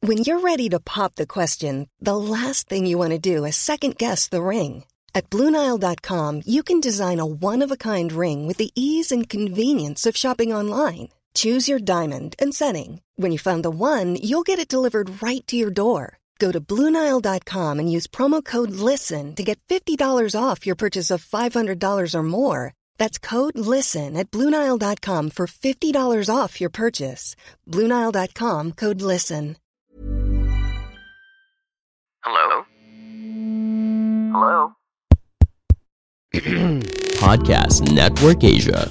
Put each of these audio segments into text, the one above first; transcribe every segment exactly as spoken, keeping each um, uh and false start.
When you're ready to pop the question, the last thing you want to do is second-guess the ring. At Blue Nile dot com, you can design a one-of-a-kind ring with the ease and convenience of shopping online. Choose your diamond and setting. When you find the one, you'll get it delivered right to your door. Go to Blue Nile dot com and use promo code LISTEN to get fifty dollars off your purchase of five hundred dollars or more. That's code LISTEN at Blue Nile dot com for fifty dollars off your purchase. Blue Nile dot com, code LISTEN. Hello? Hello? Podcast Network Asia.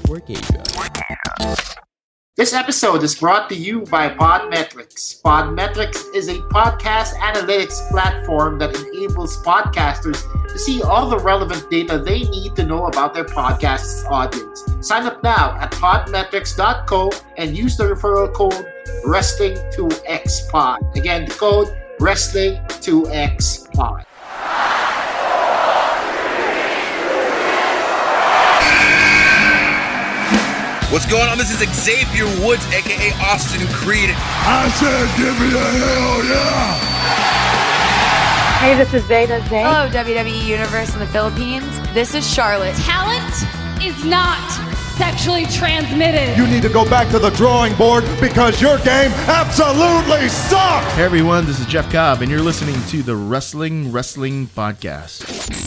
This episode is brought to you by Podmetrics. Podmetrics is a podcast analytics platform that enables podcasters to see all the relevant data they need to know about their podcast's audience. Sign up now at podmetrics dot co and use the referral code wrestling two x pod. Again, the code wrestling two x pod. What's going on? This is Xavier Woods, a k a. Austin Creed. I said give me a hell yeah! Hey, this is Zayda Zay. Hello, W W E Universe in the Philippines. This is Charlotte. Talent is not sexually transmitted. You need to go back to the drawing board because your game absolutely sucks! Hey everyone, this is Jeff Cobb, and you're listening to the Wrestling Wrestling Podcast.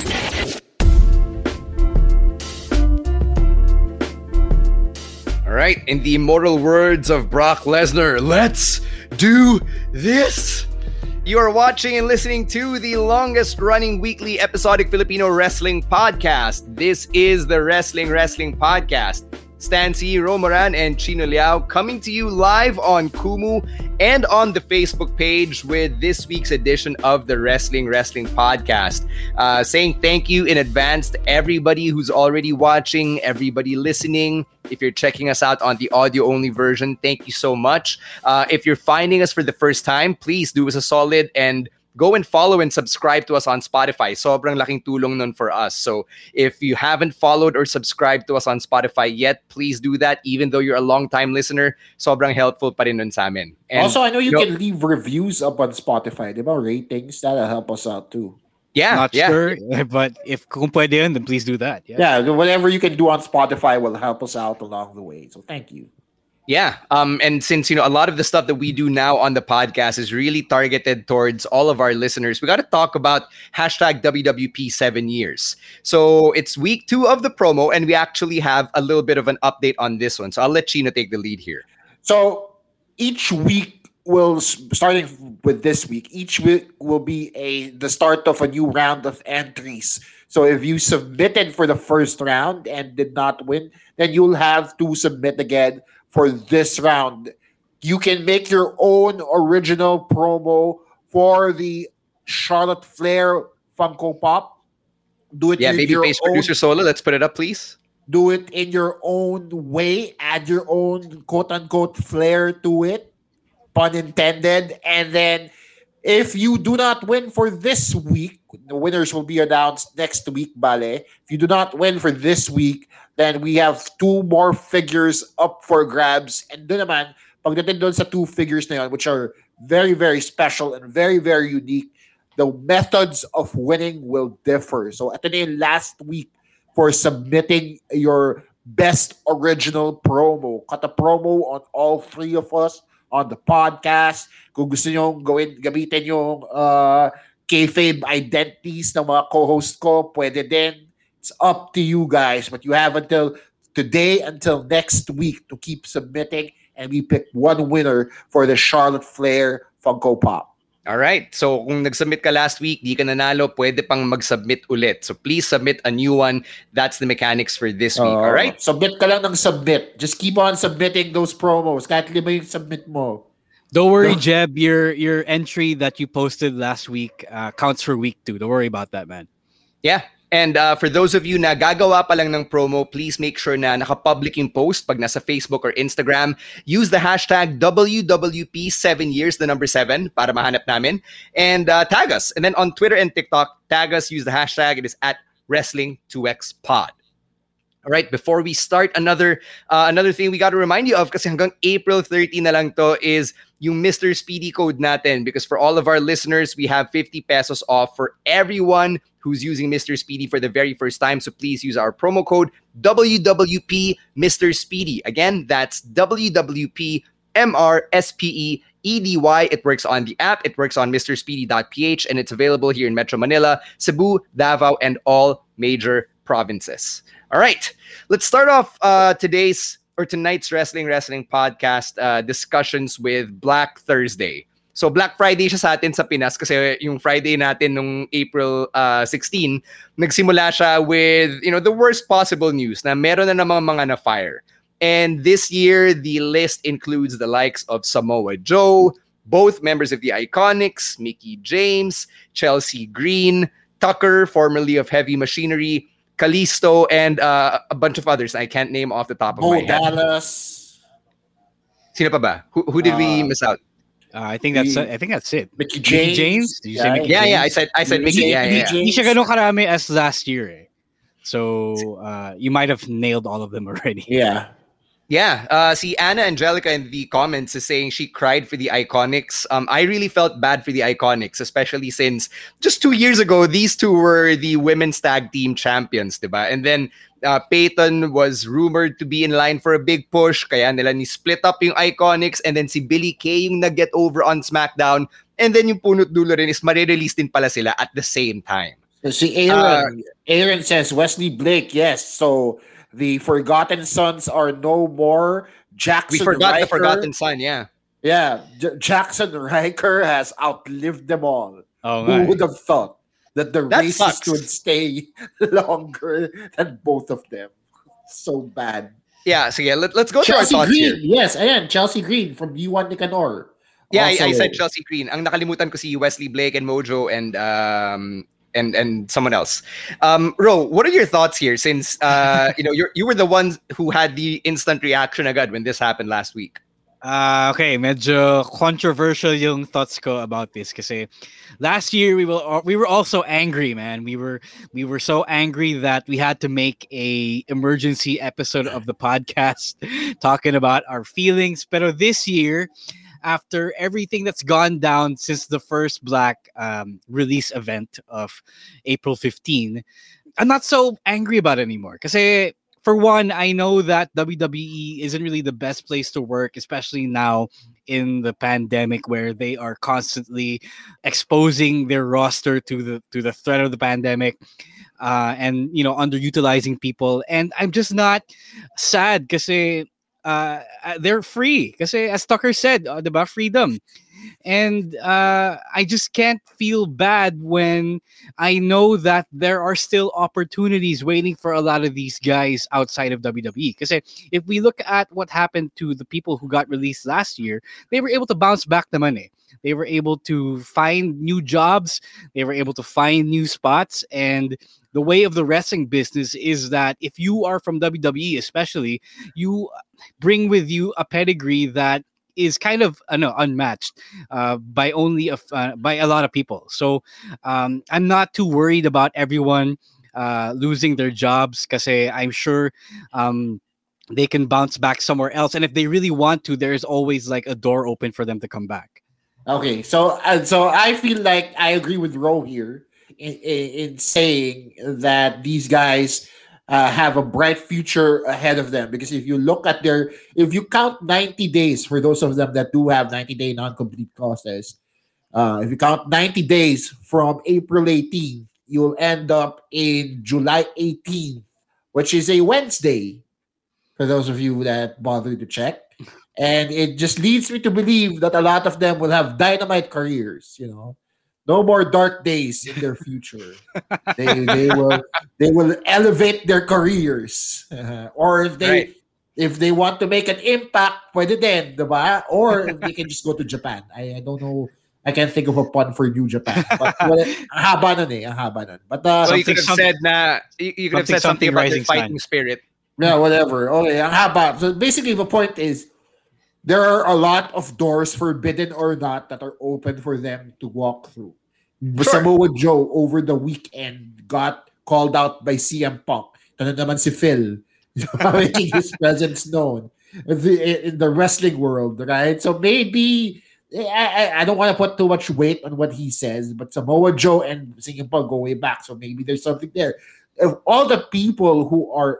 All right, in the immortal words of Brock Lesnar, let's do this. You are watching and listening to the longest running weekly episodic Filipino wrestling podcast. This is the Wrestling Wrestling Podcast. Stan C, Romoran, and Chino Liao coming to you live on Kumu and on the Facebook page with this week's edition of the Wrestling Wrestling Podcast. Uh, saying thank you in advance to everybody who's already watching, everybody listening. If you're checking us out on the audio-only version, thank you so much. Uh, if you're finding us for the first time, please do us a solid and go and follow and subscribe to us on Spotify. Sobrang laking tulong nun for us. So if you haven't followed or subscribed to us on Spotify yet, please do that. Even though you're a long-time listener, sobrang helpful pa rin nun sa amin. And, also, I know you, you know, can leave reviews up on Spotify. Diba? Ratings, that'll help us out too. Yeah, Not yeah. sure, but if kung pwede yun, then please do that. Yeah. yeah, whatever you can do on Spotify will help us out along the way. So thank you. Yeah, um, and since, you know, a lot of the stuff that we do now on the podcast is really targeted towards all of our listeners, we got to talk about hashtag W W P seven years. So it's week two of the promo, and we actually have a little bit of an update on this one. So I'll let Chino take the lead here. So each week will, starting with this week, each week will be a the start of a new round of entries. So if you submitted for the first round and did not win, then you'll have to submit again for this round. You can make your own original promo for the Charlotte Flair Funko Pop. Do it yeah, in babyface your producer own, Solo, let's put it up, please. Do it in your own way. Add your own quote-unquote flair to it. Pun intended. And then if you do not win for this week, the winners will be announced next week, Bale. If you do not win for this week, then we have two more figures up for grabs. And doon naman, pagdating doon sa two figures na yun, which are very, very special and very, very unique, the methods of winning will differ. So ito na yung last week for submitting your best original promo. Cut a promo on all three of us on the podcast. Kung gusto nyo gawin, gamitin yung uh, kayfabe identities ng mga co-host ko, pwede din. It's up to you guys, but you have until today, until next week to keep submitting, and we pick one winner for the Charlotte Flair Funko Pop. All right. So kung nag-submit ka last week, di ka nanalo, pwede pang mag-submit ulit. So please submit a new one. That's the mechanics for this week. Uh, all right? Submit ka lang ng submit. Just keep on submitting those promos. Kahit lima yung submit mo. Don't worry, Jeb. Your your entry that you posted last week uh, counts for week two. Don't worry about that, man. Yeah. And uh, for those of you na gagawa pa lang ng promo, please make sure na naka-public yung post pag nasa Facebook or Instagram. Use the hashtag W W P seven years, the number seven, para mahanap namin. And uh, tag us. And then on Twitter and TikTok, tag us, use the hashtag. It is at Wrestling two X Pod. All right, before we start, another uh, another thing we got to remind you of, kasi hanggang April thirteenth na lang to, is yung Mister Speedy code natin. Because for all of our listeners, we have fifty pesos off for everyone who's using Mister Speedy for the very first time. So please use our promo code W W P Mister Speedy. Again, that's W W P M R S P E E D Y. It works on the app. It works on Mister Speedy dot P H, and it's available here in Metro Manila, Cebu, Davao, and all major provinces. All right, let's start off uh, today's or tonight's Wrestling Wrestling podcast uh, discussions with Black Thursday. So Black Friday siya sa atin sa Pinas kasi yung Friday natin nung April uh, sixteenth, nagsimula siya with, you know, the worst possible news na meron na namang mga na-fire. And this year, the list includes the likes of Samoa Joe, both members of the Iconics, Mickie James, Chelsea Green, Tucker, formerly of Heavy Machinery, Kalisto, and uh, a bunch of others I can't name off the top of Bo my head. Dallas. Sino pa ba? Who, who did uh, we miss out? Uh, I think that's uh, I think that's it. Mickie James. Mickie James? Did you yeah, say Mickie yeah, James? yeah. I said I said Mickie. Yeah, yeah. Hindi siya ganun karami as last year. Eh. So uh, you might have nailed all of them already. Yeah. Yeah, uh, see, Anna Angelica in the comments is saying she cried for the Iconics. Um, I really felt bad for the Iconics, especially since just two years ago, these two were the women's tag team champions, diba? And then uh, Peyton was rumored to be in line for a big push, kaya nila ni split up yung Iconics, and then si Billie Kay yung nag-get over on SmackDown, and then yung punot dulo rin is marirelease din pala sila at the same time. So see, Aaron, uh, Aaron says Wesley Blake, yes, so the Forgotten Sons are no more. Jackson We forgot Riker, the Forgotten Son, yeah. Yeah, J- Jackson Riker has outlived them all. Oh, Who right. would have thought that the That races sucks. would stay longer than both of them? So bad. Yeah, so yeah, let, let's go Chelsea to our thoughts Green, here. yes, ayan, Chelsea Green from U one Nicanor. Yeah, I, Also- I said Chelsea Green. Ang nakalimutan ko si Wesley Blake and Mojo and um and and someone else. Um, Ro, what are your thoughts here? Since uh, you know you you were the ones who had the instant reaction agad when this happened last week. Uh, okay, medyo controversial yung thoughts ko about this kasi last year we were we were also angry, man. We were we were so angry that we had to make a emergency episode of the podcast talking about our feelings. Pero this year, after everything that's gone down since the first Black um, release event of April fifteenth, I'm not so angry about it anymore. Because for one, I know that W W E isn't really the best place to work, especially now in the pandemic where they are constantly exposing their roster to the to the threat of the pandemic. Uh, and, you know, underutilizing people. And I'm just not sad because uh, they're free. Because as Tucker said, uh, diba, freedom. And uh, I just can't feel bad when I know that there are still opportunities waiting for a lot of these guys outside of W W E. Because if we look at what happened to the people who got released last year, they were able to bounce back the money. They were able to find new jobs. They were able to find new spots. And the way of the wrestling business is that if you are from W W E, especially, you bring with you a pedigree that is kind of uh, no, unmatched uh, by only a, uh, by a lot of people. So um, I'm not too worried about everyone uh, losing their jobs because I'm sure um, they can bounce back somewhere else. And if they really want to, there is always like a door open for them to come back. Okay, so uh, so I feel like I agree with Ro here in, in, in saying that these guys uh, have a bright future ahead of them, because if you look at their, if you count ninety days for those of them that do have ninety day non-complete clauses, uh, if you count ninety days from April eighteenth, you'll end up in July eighteenth, which is a Wednesday, for those of you that bothered to check. And it just leads me to believe that a lot of them will have dynamite careers, you know. No more dark days in their future. they they will they will elevate their careers. Uh, or if they right. if they want to make an impact, pwede din, diba? Or they can just go to Japan. I, I don't know. I can't think of a pun for New Japan. But well, ang haba nun eh, ang haba nun. But uh, so you could have said na you, you could have said something, something about their fighting sun. spirit. Yeah, whatever. Okay, ang haba. So basically the point is, there are a lot of doors, forbidden or not, that are open for them to walk through. Sure. Samoa Joe over the weekend got called out by C M Punk. Ito na naman si Phil. making his presence known in the wrestling world, right? So maybe I, I don't want to put too much weight on what he says, but Samoa Joe and Singing Pug go way back, so maybe there's something there. Of all the people who are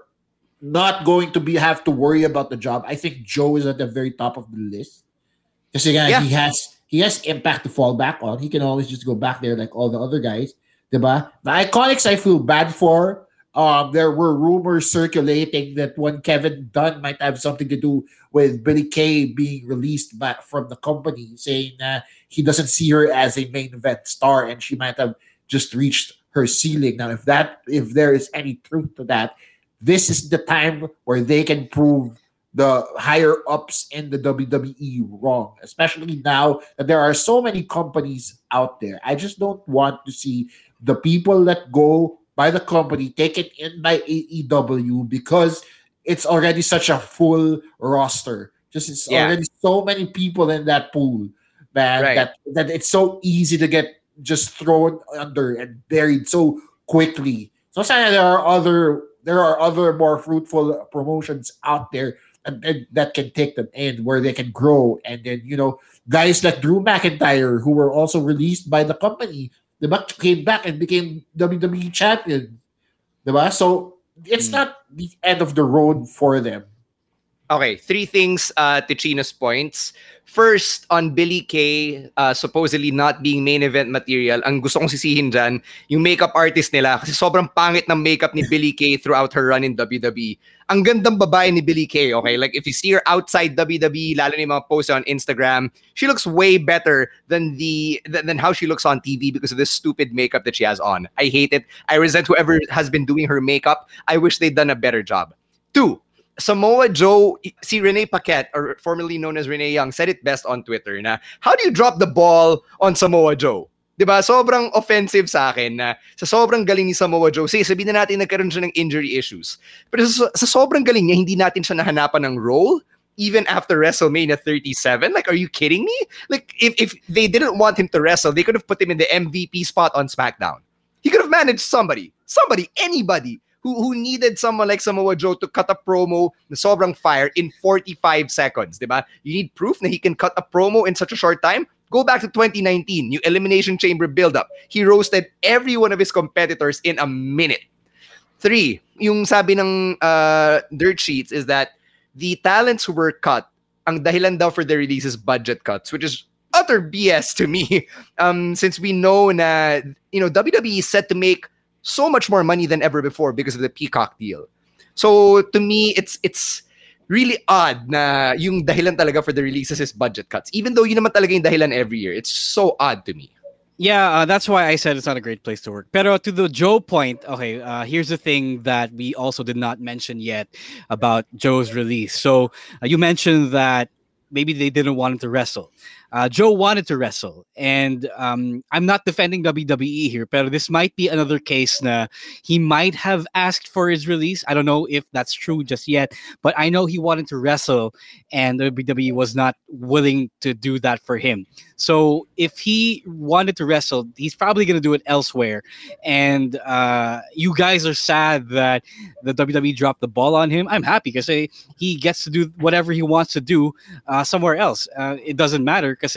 not going to be have to worry about the job, I think Joe is at the very top of the list. Because again, yeah. he has he has impact to fall back on. He can always just go back there like all the other guys. Diba? The Iconics I feel bad for. Um, there were rumors circulating that one Kevin Dunn might have something to do with Billie Kay being released back from the company, saying uh, he doesn't see her as a main event star and she might have just reached her ceiling. Now, if that, if there is any truth to that, this is the time where they can prove the higher ups in the W W E wrong, especially now that there are so many companies out there. I just don't want to see the people that go by the company taken in by A E W because it's already such a full roster. Just it's yeah. already so many people in that pool, man, right. that that it's so easy to get just thrown under and buried so quickly. So saying there are other there are other more fruitful promotions out there and, and that can take them in where they can grow. And then, you know, guys like Drew McIntyre who were also released by the company, the Buck came back and became W W E champion. Diba? So it's mm. not the end of the road for them. Okay, three things uh, to Chino's points. First, on Billie Kay, uh, supposedly not being main event material, ang gusto kong sisihin dyan, yung makeup artist nila, kasi sobrang pangit ng makeup ni Billie Kay throughout her run in W W E. Ang gandang babae ni Billie Kay, okay? Like, if you see her outside W W E, lalo na yung mga posts on Instagram, she looks way better than the than, than how she looks on T V because of this stupid makeup that she has on. I hate it. I resent whoever has been doing her makeup. I wish they'd done a better job. Two, Samoa Joe, si Renee Paquette, or formerly known as Renee Young, said it best on Twitter na, how do you drop the ball on Samoa Joe? Diba? Sobrang offensive sa akin na sa sobrang galing ni Samoa Joe, sige, sabihin na natin nagkaroon siya ng injury issues. Pero sa, sa sobrang galing niya, hindi natin siya nahanapan ng role even after WrestleMania thirty-seven. Like, are you kidding me? Like, if, if they didn't want him to wrestle, they could have put him in the M V P spot on SmackDown. He could have managed somebody, somebody, anybody. Who, who needed someone like Samoa Joe to cut a promo na sobrang fire in forty-five seconds, diba? You need proof na he can cut a promo in such a short time? Go back to twenty nineteen, yung Elimination Chamber build-up. He roasted every one of his competitors in a minute. Three, yung sabi ng uh, dirt sheets is that the talents who were cut, ang dahilan daw for the release is budget cuts, which is utter B S to me. Um, since we know na, you know, W W E is set to make so much more money than ever before because of the Peacock deal. So to me, it's it's really odd na yung dahilan talaga for the releases is budget cuts. Even though yun naman talaga yung dahilan every year. It's so odd to me. Yeah, uh, that's why I said it's not a great place to work. Pero to the Joe point, okay, uh, here's the thing that we also did not mention yet about Joe's release. So uh, you mentioned that maybe they didn't want him to wrestle. Uh, Joe wanted to wrestle, and um, I'm not defending W W E here, but this might be another case na he might have asked for his release. I don't know if that's true just yet, but I know he wanted to wrestle, and W W E was not willing to do that for him. So if he wanted to wrestle, he's probably going to do it elsewhere. And uh, you guys are sad that the W W E dropped the ball on him. I'm happy because he gets to do whatever he wants to do uh, somewhere else. Uh, it doesn't matter because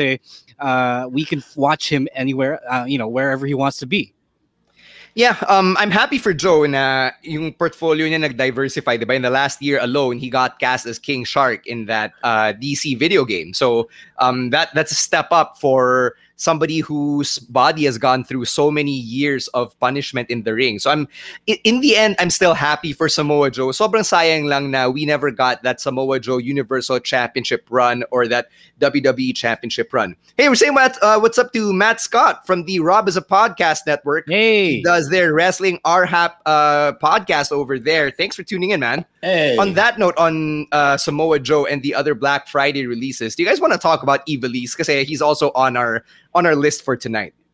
uh, we can watch him anywhere, uh, you know, wherever he wants to be. Yeah, um, I'm happy for Joe na yung portfolio niya nag-diversify, diba? In the last year alone, he got cast as King Shark in that uh, D C video game. So um, that that's a step up for somebody whose body has gone through so many years of punishment in the ring. So I'm in the end, I'm still happy for Samoa Joe. Sobrang sayang lang na we never got that Samoa Joe Universal Championship run or that W W E Championship run. Hey, we're saying what, uh, what's up to Matt Scott from the Rob is a Podcast Network. Hey. He does their Wrestling R H A P uh, podcast over there. Thanks for tuning in, man. Hey. On that note, on uh, Samoa Joe and the other Black Friday releases, do you guys want to talk about Ivelisse? Because he's also on our on our list for tonight.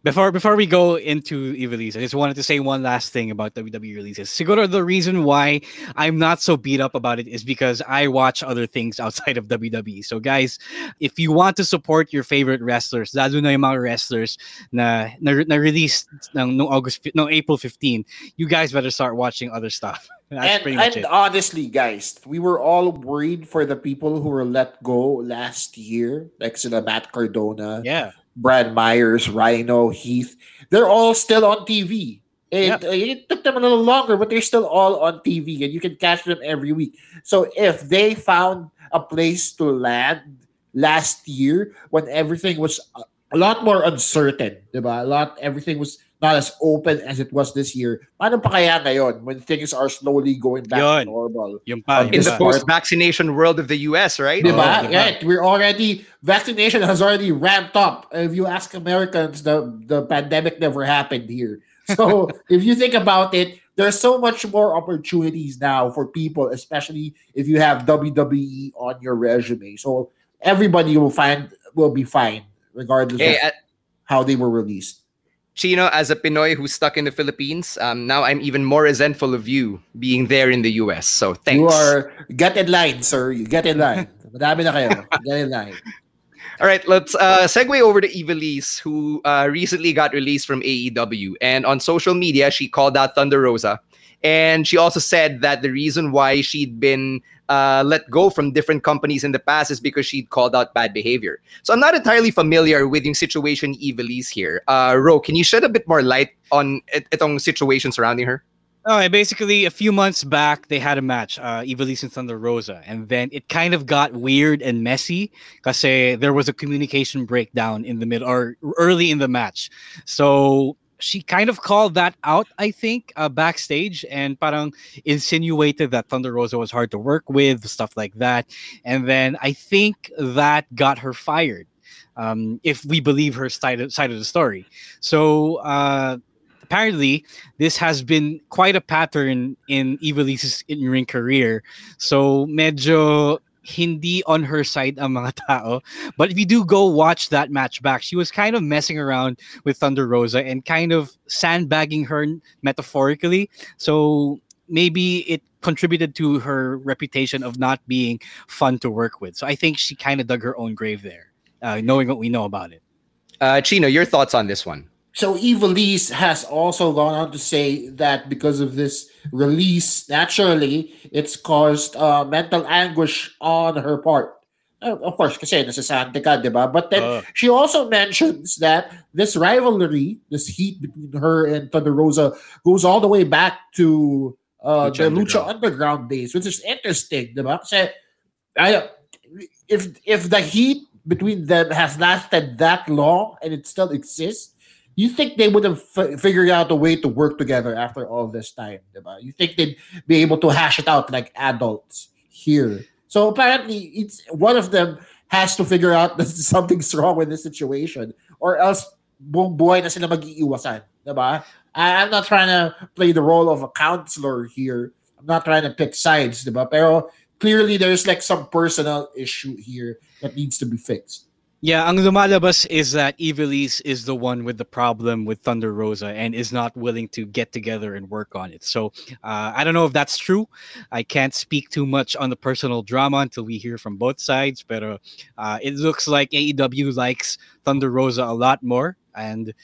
Before before we go into Ivelisse, I just wanted to say one last thing about W W E releases. Siguro the reason why I'm not so beat up about it is because I watch other things outside of W W E. So guys, if you want to support your favorite wrestlers, lalo na yung mga wrestlers na na, na release ng no August no April fifteenth, you guys better start watching other stuff. That's and pretty much and it. honestly, guys, we were all worried for the people who were let go last year, like sila Matt Cardona. Yeah. Brad Myers, Rhino, Heath, they're all still on T V. It, Yep. it took them a little longer, but they're still all on T V, and you can catch them every week. So if they found a place to land last year when everything was a, a lot more uncertain, diba? A lot, everything was not as open as it was this year. Paano pa kaya ngayon when things are slowly going back Yun. to normal? Yung pa, On In yung the pa. part- post-vaccination world of the U S, right? Diba? Oh, diba? Right. We're already vaccination has already ramped up. If you ask Americans, the, the pandemic never happened here. So if you think about it, there's so much more opportunities now for people, especially if you have W W E on your resume. So everybody will find will be fine, regardless Hey, of uh, how they were released. Chino, as a Pinoy who's stuck in the Philippines, um, now I'm even more resentful of you being there in the U S. So thanks. You are get in line, sir. You get in line. Madami na kayo. Get in line. All right, let's uh, segue over to Ivelisse, who uh, recently got released from A E W. And on social media, she called out Thunder Rosa. And she also said that the reason why she'd been uh, let go from different companies in the past is because she'd called out bad behavior. So I'm not entirely familiar with yung situation Ivelisse here. Uh, Ro, can you shed a bit more light on it- itong situation surrounding her? Oh, and basically, a few months back, they had a match, uh, Ivelisse and Thunder Rosa, and then it kind of got weird and messy because there was a communication breakdown in the middle or early in the match. So she kind of called that out, I think, uh, backstage, and parang insinuated that Thunder Rosa was hard to work with, stuff like that. And then I think that got her fired, um, if we believe her side of, side of the story. So. Uh, Apparently, this has been quite a pattern in Ivelisse's in-ring career. So, medyo hindi on her side ang mga tao. But if you do go watch that match back, she was kind of messing around with Thunder Rosa and kind of sandbagging her metaphorically. So, maybe it contributed to her reputation of not being fun to work with. So, I think she kind of dug her own grave there, uh, knowing what we know about it. Uh, Chino, your thoughts on this one? So Ivelisse has also gone on to say that because of this release, naturally, it's caused uh, mental anguish on her part. Uh, of course, kasi nasasante ka, di ba? But then Uh. she also mentions that this rivalry, this heat between her and Thunder Rosa goes all the way back to uh, Lucha the Underground. Lucha Underground days, which is interesting, di ba? Kasi I, if, if the heat between them has lasted that long and it still exists, you think they would have f- figured out a way to work together after all this time, diba? You think they'd be able to hash it out like adults here. So apparently, it's one of them has to figure out that something's wrong with this situation, or else buong buhay na sila mag-iiwasan, diba? I- I'm not trying to play the role of a counselor here. I'm not trying to pick sides, diba? Pero clearly, there's like some personal issue here that needs to be fixed. Yeah, ang lumalabas is that Ivelisse is the one with the problem with Thunder Rosa and is not willing to get together and work on it. So uh, I don't know if that's true. I can't speak too much on the personal drama until we hear from both sides. But uh, it looks like A E W likes Thunder Rosa a lot more, and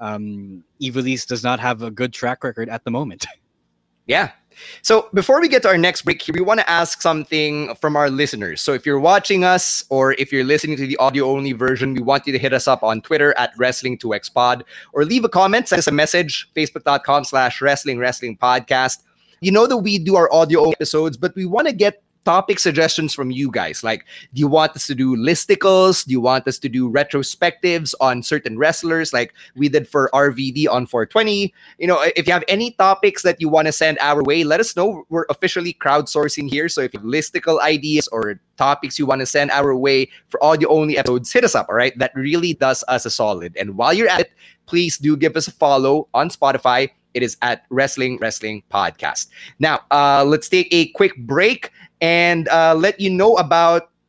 um, Ivelisse does not have a good track record at the moment. Yeah. So before we get to our next break here, we want to ask something from our listeners. So if you're watching us or if you're listening to the audio-only version, we want you to hit us up on Twitter at Wrestling two X Pod or leave a comment, send us a message, facebook.com slash Wrestling Wrestling Podcast. You know that we do our audio episodes, but we want to get topic suggestions from you guys. Like, do you want us to do listicles? Do you want us to do retrospectives on certain wrestlers like we did for R V D on four twenty? You know, if you have any topics that you want to send our way, let us know. We're officially crowdsourcing here. So if you have listicle ideas or topics you want to send our way for audio-only episodes, hit us up, all right? That really does us a solid. And while you're at it, please do give us a follow on Spotify. It is at Wrestling Wrestling Podcast. Now, uh, let's take a quick break and uh, let you know about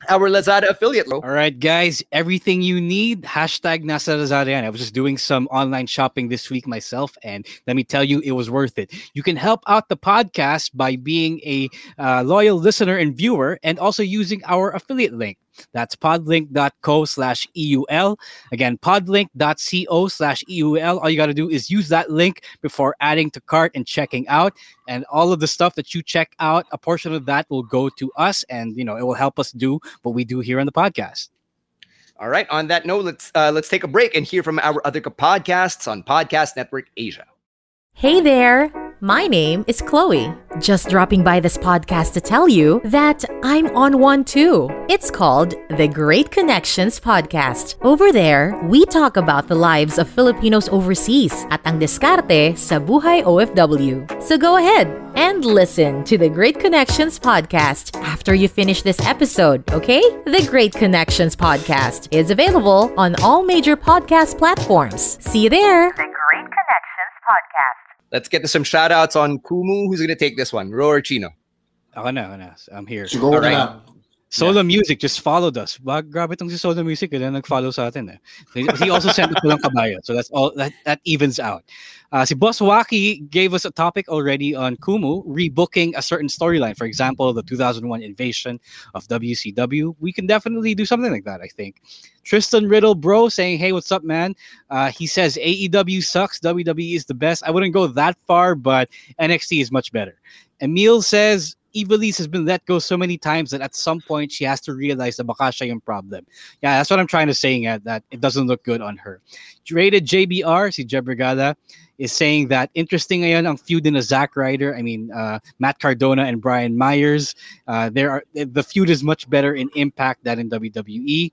our Lazada affiliate, Lo. All right, guys, everything you need, hashtag Nasa Lazada yan. I was just doing some online shopping this week myself, and let me tell you, it was worth it. You can help out the podcast by being a uh, loyal listener and viewer, and also using our affiliate link. That's podlink.co slash EUL. Again, podlink.co slash EUL. All you got to do is use that link before adding to cart and checking out. And all of the stuff that you check out, a portion of that will go to us, and you know it will help us do what we do here on the podcast. All right. On that note, let's uh, let's take a break and hear from our other podcasts on Podcast Network Asia. Hey there! My name is Chloe. Just dropping by this podcast to tell you that I'm on one too. It's called The Great Connections Podcast. Over there, we talk about the lives of Filipinos overseas at ang diskarte sa buhay O F W. So go ahead and listen to The Great Connections Podcast after you finish this episode, okay? The Great Connections Podcast is available on all major podcast platforms. See you there! The Great Connections Podcast. Let's get to some shout outs on Kumu. Who's going to take this one? Ro or Chino? Ako na, ako na. I'm here. Siguro right. na. Solo Music just followed us. Wag, grabe tong si Solo Music. Kaya nag-follow sa atin. Eh. He also sent it to lang kabayo. So that's all. That, that evens out. Uh, si Boss Waki gave us a topic already on Kumu, rebooking a certain storyline. For example, the two thousand one invasion of W C W. We can definitely do something like that, I think. Tristan Riddle, bro, saying, hey, what's up, man? Uh, he says A E W sucks. W W E is the best. I wouldn't go that far, but N X T is much better. Emil says, Ivelisse has been let go so many times that at some point she has to realize that baka siya yung problem. Yeah, that's what I'm trying to say, uh, that it doesn't look good on her. Rated J B R, si Jeb Brigada, is saying that interesting ngayon ang feud in a Zack Ryder. I mean, uh, Matt Cardona and Brian Myers. Uh, there are the feud is much better in Impact than in W W E.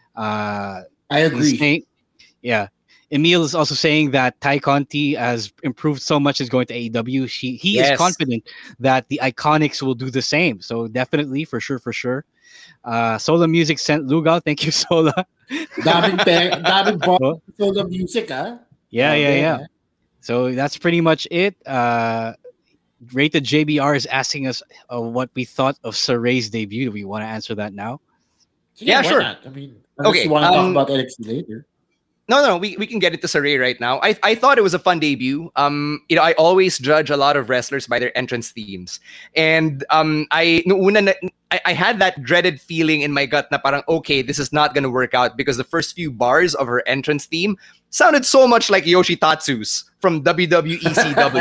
Uh, I agree. Saying, yeah. Emil is also saying that Ty Conti has improved so much is going to A E W. She, he Yes. is confident that the Iconics will do the same. So definitely, for sure, for sure. Uh, Sola Music sent Lugal. Thank you, Sola. Daming pe, daming bo- Solo Music, ah. Yeah, Oh, yeah, yeah. yeah. So that's pretty much it. Uh, Rated J B R is asking us uh, what we thought of Saray's debut. Do we want to answer that now? Yeah, why sure. not? I mean, unless Okay, you want to um, talk about N X T later. No, no, we, we can get into Saray right now. I I thought it was a fun debut. Um, you know, I always judge a lot of wrestlers by their entrance themes, and um, I no, una na, I, I had that dreaded feeling in my gut na parang okay, this is not gonna work out because the first few bars of her entrance theme sounded so much like Yoshitatsu's from W W E C W.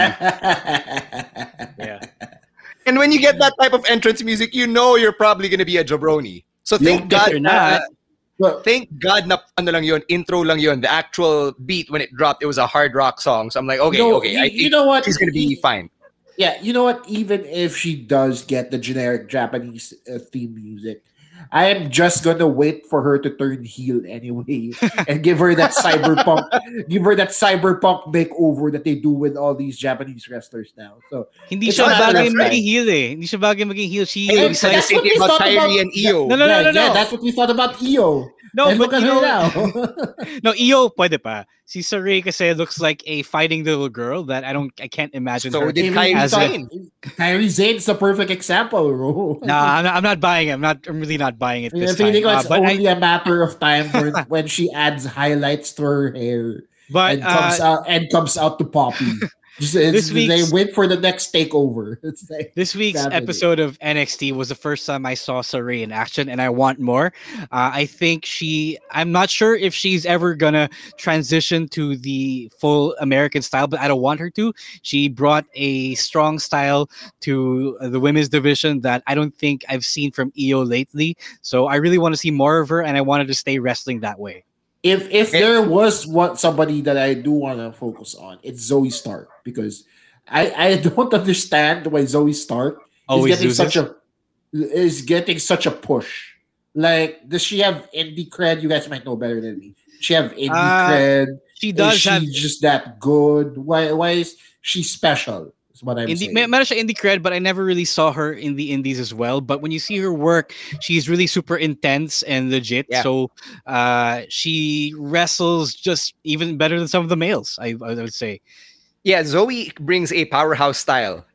Yeah. And when you get that type of entrance music, you know you're probably gonna be a jabroni. So thank If God you're not, uh, Thank God na ano lang yun, intro lang yun. The actual beat when it dropped, it was a hard rock song. So I'm like, okay, No, okay. you- I you think know what? she's gonna be You- fine. Yeah, you know what? Even if she does get the generic Japanese uh, theme music, I am just gonna wait for her to turn heel anyway and give her that cyberpunk, give her that cyberpunk makeover that they do with all these Japanese wrestlers now. So hindi it's siya a matter bagay of time. maging heel eh. Hindi siya bagay maging heel. She Hey, is so like, that's what we thought about Kyrie and Io. No, no, no, yeah, no, yeah, no. that's what we thought about Io. No, And but look at you her know, now. no, Io pwede pa. Si Saray kasi looks like a fighting little girl that I don't, I can't imagine So her did Even Kyrie as a- Zane. Kyrie Zane's the perfect example, bro. No, I'm not, I'm not buying it. I'm not. I'm really not buying it I this think time. Uh, it's but only I, a matter of time when, when she adds highlights to her hair but and comes uh, out and comes out to Poppy. Just, it's, This they week's- wait for the next takeover. It's like, this week's Saturday. episode of N X T was the first time I saw Saray in action, and I want more. Uh, I think she. I'm not sure if she's ever gonna transition to the full American style, but I don't want her to. She brought a strong style to the women's division that I don't think I've seen from Io lately. So I really want to see more of her, and I wanted to stay wrestling that way. If if there was what somebody that I do want to focus on, it's Zoe Stark because I, I don't understand why Zoe Stark Always is getting loses. such a is getting such a push. Like, does she have indie cred? You guys might know better than me. Does she have indie Uh, cred? She does is she have just that good? Why why is she special? Is what I'm indie, saying. may- meron siya indie cred, but I never really saw her in the indies as well. But when you see her work, she's really super intense and legit. Yeah. So uh, she wrestles just even better than some of the males, I, I would say. Yeah, Zoe brings a powerhouse style.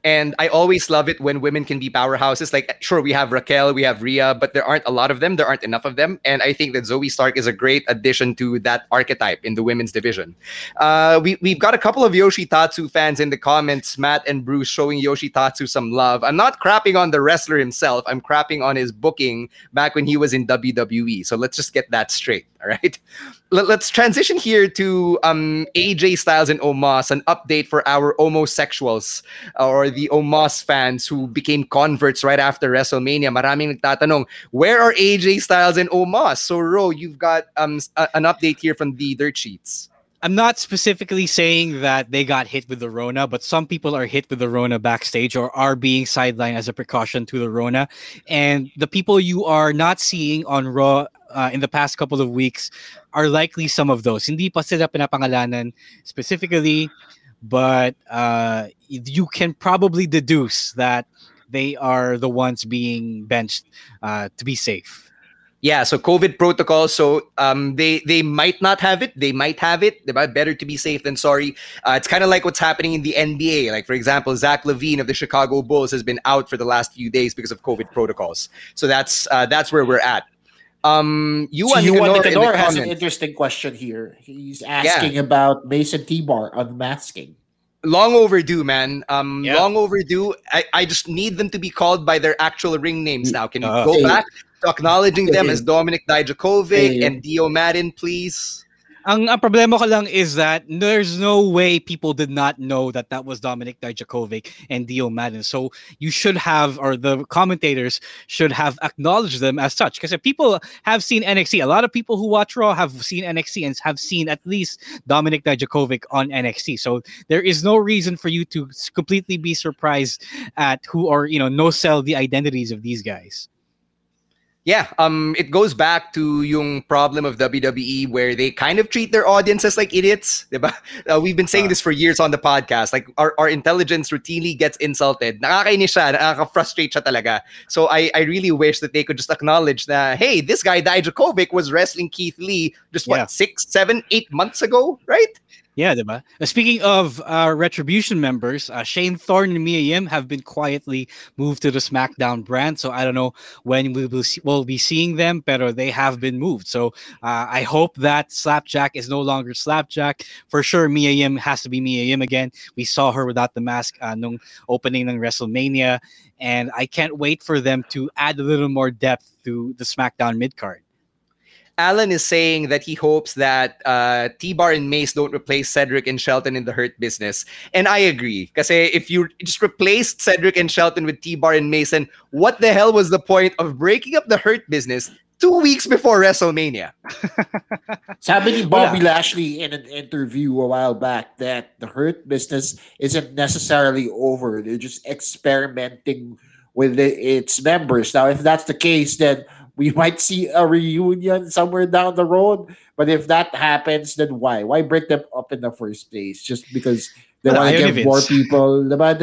And I always love it when women can be powerhouses. Like, sure, we have Raquel, we have Rhea, but there aren't a lot of them. There aren't enough of them. And I think that Zoe Stark is a great addition to that archetype in the women's division. Uh, we, we've got a couple of Yoshitatsu fans in the comments, Matt and Bruce, showing Yoshitatsu some love. I'm not crapping on the wrestler himself. I'm crapping on his booking back when he was in W W E. So let's just get that straight. All right. Let's transition here to um, A J Styles and Omos, an update for our homosexuals or the Omos fans who became converts right after WrestleMania. Maraming nagtatanong, where are A J Styles and Omos? So, Ro, you've got um, a- an update here from the dirt sheets. I'm not specifically saying that they got hit with the Rona, but some people are hit with the Rona backstage or are being sidelined as a precaution to the Rona. And the people you are not seeing on Raw uh, in the past couple of weeks are likely some of those. Hindi pa sila pinapangalanan specifically, but uh, you can probably deduce that they are the ones being benched uh, to be safe. Yeah, so COVID protocol. So um, they they might not have it. They might have it. Diba? Better to be safe than sorry. Uh, it's kind of like what's happening in the N B A. Like, for example, Zach LaVine of the Chicago Bulls has been out for the last few days because of COVID protocols. So that's uh, that's where we're at. Um, you so Nicanor, Nicanor has an interesting question here. He's asking yeah. about Mason T-Bar unmasking. Long overdue, man. Um, yeah. Long overdue. I, I just need them to be called by their actual ring names now. Can you uh, go hey. back to acknowledging them as Dominic Dijakovic hey. and Dio Madden, please? Ang, ang problema ko lang is that there's no way people did not know that that was Dominic Dijakovic and Dio Madden. So you should have, or the commentators should have acknowledged them as such. Because people have seen N X T. A lot of people who watch Raw have seen N X T and have seen at least Dominic Dijakovic on N X T. So there is no reason for you to completely be surprised at who, or, you know, no-sell the identities of these guys. Yeah, um, it goes back to yung problem of W W E where they kind of treat their audiences like idiots. Diba? Uh, we've been saying uh, this for years on the podcast. Like, our, our intelligence routinely gets insulted. Nakakainis siya, nakaka-frustrate siya talaga. So I, I really wish that they could just acknowledge that, hey, this guy Dijakovic was wrestling Keith Lee just, what, yeah. six, seven, eight months ago, right? Yeah, diba? Uh, speaking of uh, Retribution members, uh, Shane Thorne and Mia Yim have been quietly moved to the SmackDown brand. So I don't know when we will see, we'll be seeing them, but they have been moved. So uh, I hope that Slapjack is no longer Slapjack. For sure, Mia Yim has to be Mia Yim again. We saw her without the mask uh, nung opening ng WrestleMania. And I can't wait for them to add a little more depth to the SmackDown mid-card. Alan is saying that he hopes that uh, T-Bar and Mace don't replace Cedric and Shelton in the Hurt Business. And I agree. Because if you just replaced Cedric and Shelton with T-Bar and Mace, then what the hell was the point of breaking up the Hurt Business two weeks before WrestleMania? Sabi ni Bobby Lashley in an interview a while back that the Hurt Business isn't necessarily over. They're just experimenting with the, its members. Now, if that's the case, then we might see a reunion somewhere down the road. But if that happens, then why? Why break them up in the first place? Just because they want to get more people?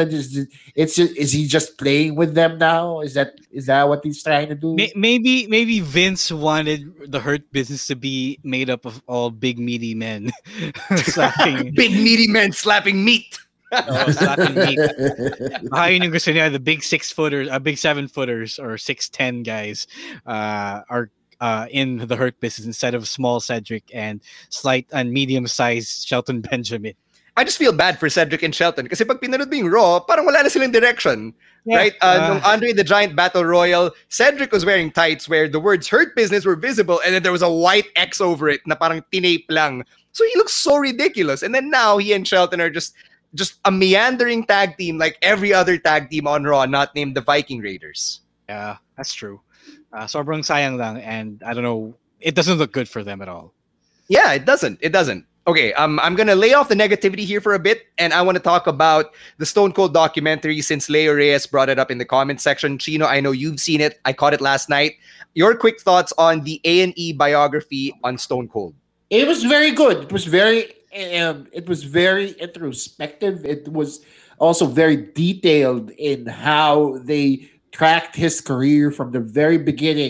It's just, is he just playing with them now? Is that is that what he's trying to do? Maybe maybe Vince wanted the Hurt Business to be made up of all big meaty men. slapping. Big meaty men slapping meat. Oh, slapping meat. Baka yun yung gusto niya, the big six footers, uh, big seven footers or six ten guys uh, are uh, in the Hurt Business instead of small Cedric and slight and medium sized Shelton Benjamin. I just feel bad for Cedric and Shelton kasi pag pinanood mo yung Raw, parang wala na silang direction. Yeah. Right? Uh, uh, nung Andre the Giant Battle Royal, Cedric was wearing tights where the words Hurt Business were visible and then there was a white X over it na parang tinape lang. So he looks so ridiculous. And then now he and Shelton are just just a meandering tag team like every other tag team on Raw, not named the Viking Raiders. Yeah, that's true. Uh, sobrang sayang lang, and I don't know, it doesn't look good for them at all. Yeah, it doesn't. It doesn't. Okay, um, I'm going to lay off the negativity here for a bit, and I want to talk about the Stone Cold documentary since Leo Reyes brought it up in the comment section. Chino, I know you've seen it. I caught it last night. Your quick thoughts on the A and E biography on Stone Cold. It was very good. It was very... Um, it was very introspective. It was also very detailed in how they tracked his career from the very beginning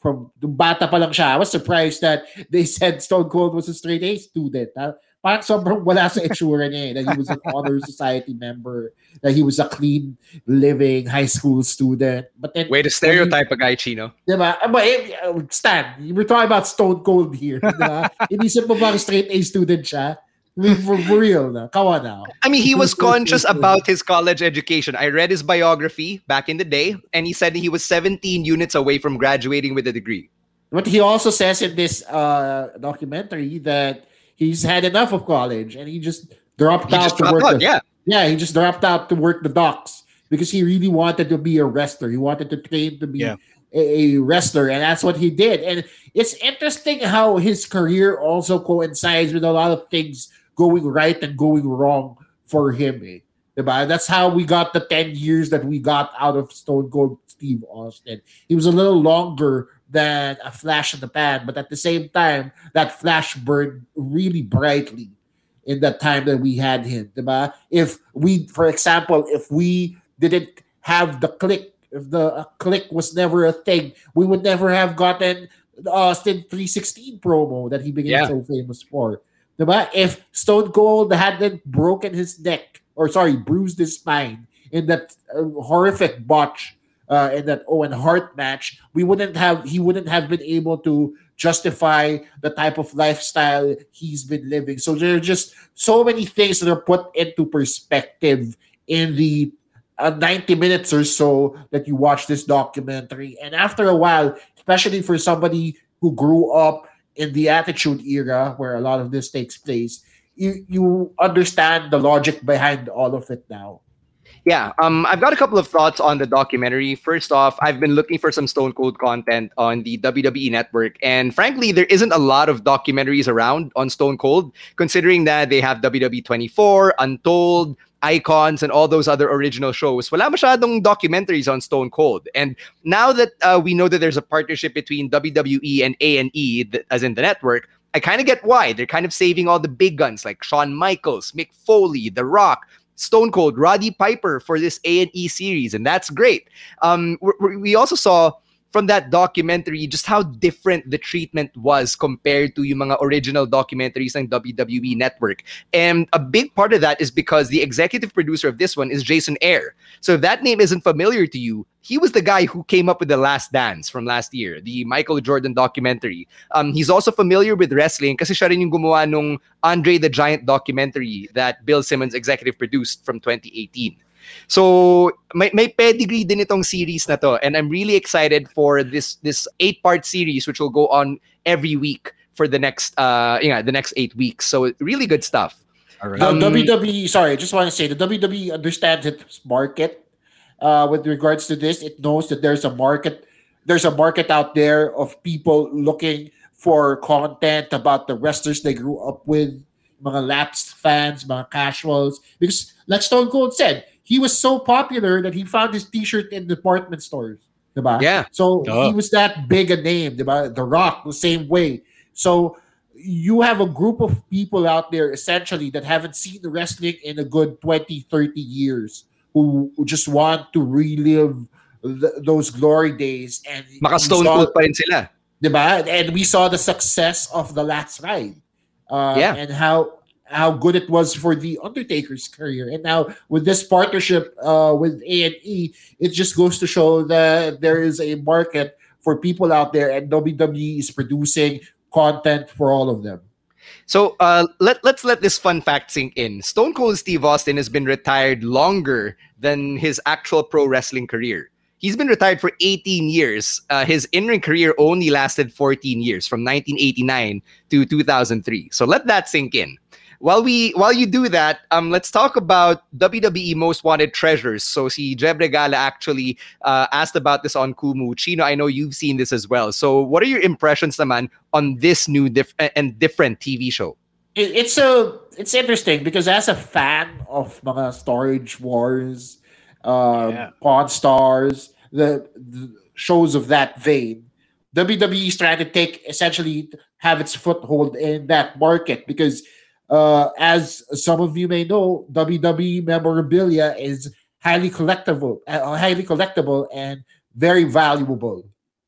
from bata pa lang siya. I was surprised that they said Stone Cold was a straight A student. Uh, parang sobrang wala sa itsura niya eh, that he was an honor society member, that he was a clean living high school student. But then, way to stereotype a guy, Chino. Diba? But uh, Stan, we're talking about Stone Cold here. Diba? Inisip mo ba straight A student siya? I mean, for, for real na. Come on now. I mean, he was conscious about his college education. I read his biography back in the day, and he said he was seventeen units away from graduating with a degree. But he also says in this uh, documentary that he's had enough of college, and he just dropped he out just to dropped work. out, the, yeah. yeah, he just dropped out to work the docks because he really wanted to be a wrestler. He wanted to train to be Yeah. a, a wrestler, and that's what he did. And it's interesting how his career also coincides with a lot of things going right and going wrong for him. Eh? Diba? That's how we got the ten years that we got out of Stone Cold Steve Austin. He was a little longer than a flash in the pan, but at the same time, that flash burned really brightly in that time that we had him. Diba? If we, for example, if we didn't have the click, if the uh, click was never a thing, we would never have gotten the Austin three sixteen promo that he became Yeah. so famous for. Diba? If Stone Cold hadn't broken his neck, or sorry, bruised his spine in that uh, horrific botch uh, in that Owen Hart match, we wouldn't have. He wouldn't have been able to justify the type of lifestyle he's been living. So there are just so many things that are put into perspective in the uh, ninety minutes or so that you watch this documentary. And after a while, especially for somebody who grew up in the Attitude Era, where a lot of this takes place, you you understand the logic behind all of it now. Yeah, um, I've got a couple of thoughts on the documentary. First off, I've been looking for some Stone Cold content on the W W E Network, and frankly, there isn't a lot of documentaries around on Stone Cold, considering that they have W W E twenty-four, Untold, Icons, and all those other original shows. Wala masyadong documentaries on Stone Cold. And now that uh, we know that there's a partnership between W W E and A and E, th- as in the network, I kind of get why. They're kind of saving all the big guns like Shawn Michaels, Mick Foley, The Rock, Stone Cold, Roddy Piper for this A and E series, and that's great. Um, we we also saw from that documentary just how different the treatment was compared to yung mga original documentaries ng W W E Network. And a big part of that is because the executive producer of this one is Jason Ayre. So if that name isn't familiar to you, he was the guy who came up with The Last Dance from last year, the Michael Jordan documentary. Um, he's also familiar with wrestling kasi siya rin yung gumawa nung Andre the Giant documentary that Bill Simmons executive produced from twenty eighteen. So may, may pedigree din itong series na to, and I'm really excited for this this eight-part series which will go on every week for the next uh yeah the next eight weeks. So really good stuff. All right. Um, the W W E, sorry, I just want to say the W W E understands its market uh, with regards to this. It knows that there's a market, there's a market out there of people looking for content about the wrestlers they grew up with, mga lapsed fans, mga casuals. Because like Stone Cold said, he was so popular that he found his T-shirt in department stores. Diba? Yeah. So Oh. he was that big a name. Diba? The Rock, the same way. So you have a group of people out there essentially that haven't seen the wrestling in a good twenty, thirty years who, who just want to relive th- those glory days. And Maka we Stone saw- Cold pa rin sila. Diba? And we saw the success of The Last Ride. Uh, Yeah. And how how good it was for the Undertaker's career. And now with this partnership uh, with A and E, it just goes to show that there is a market for people out there, and W W E is producing content for all of them. So uh, let, let's let this fun fact sink in. Stone Cold Steve Austin has been retired longer than his actual pro wrestling career. He's been retired for eighteen years. Uh, his in-ring career only lasted fourteen years, from nineteen eighty-nine to two thousand three. So let that sink in. While we while you do that, um, let's talk about W W E Most Wanted Treasures. So si Jeb Regala actually uh, asked about this on Kumu. Chino, I know you've seen this as well. So what are your impressions naman on this new diff- and different T V show? It, it's a it's interesting because as a fan of mga Storage Wars, um, Yeah. Pawn Stars, the, the shows of that vein, W W E is trying to take essentially have its foothold in that market because. Uh, as some of you may know, W W E memorabilia is highly collectible, uh, highly collectible, and very valuable.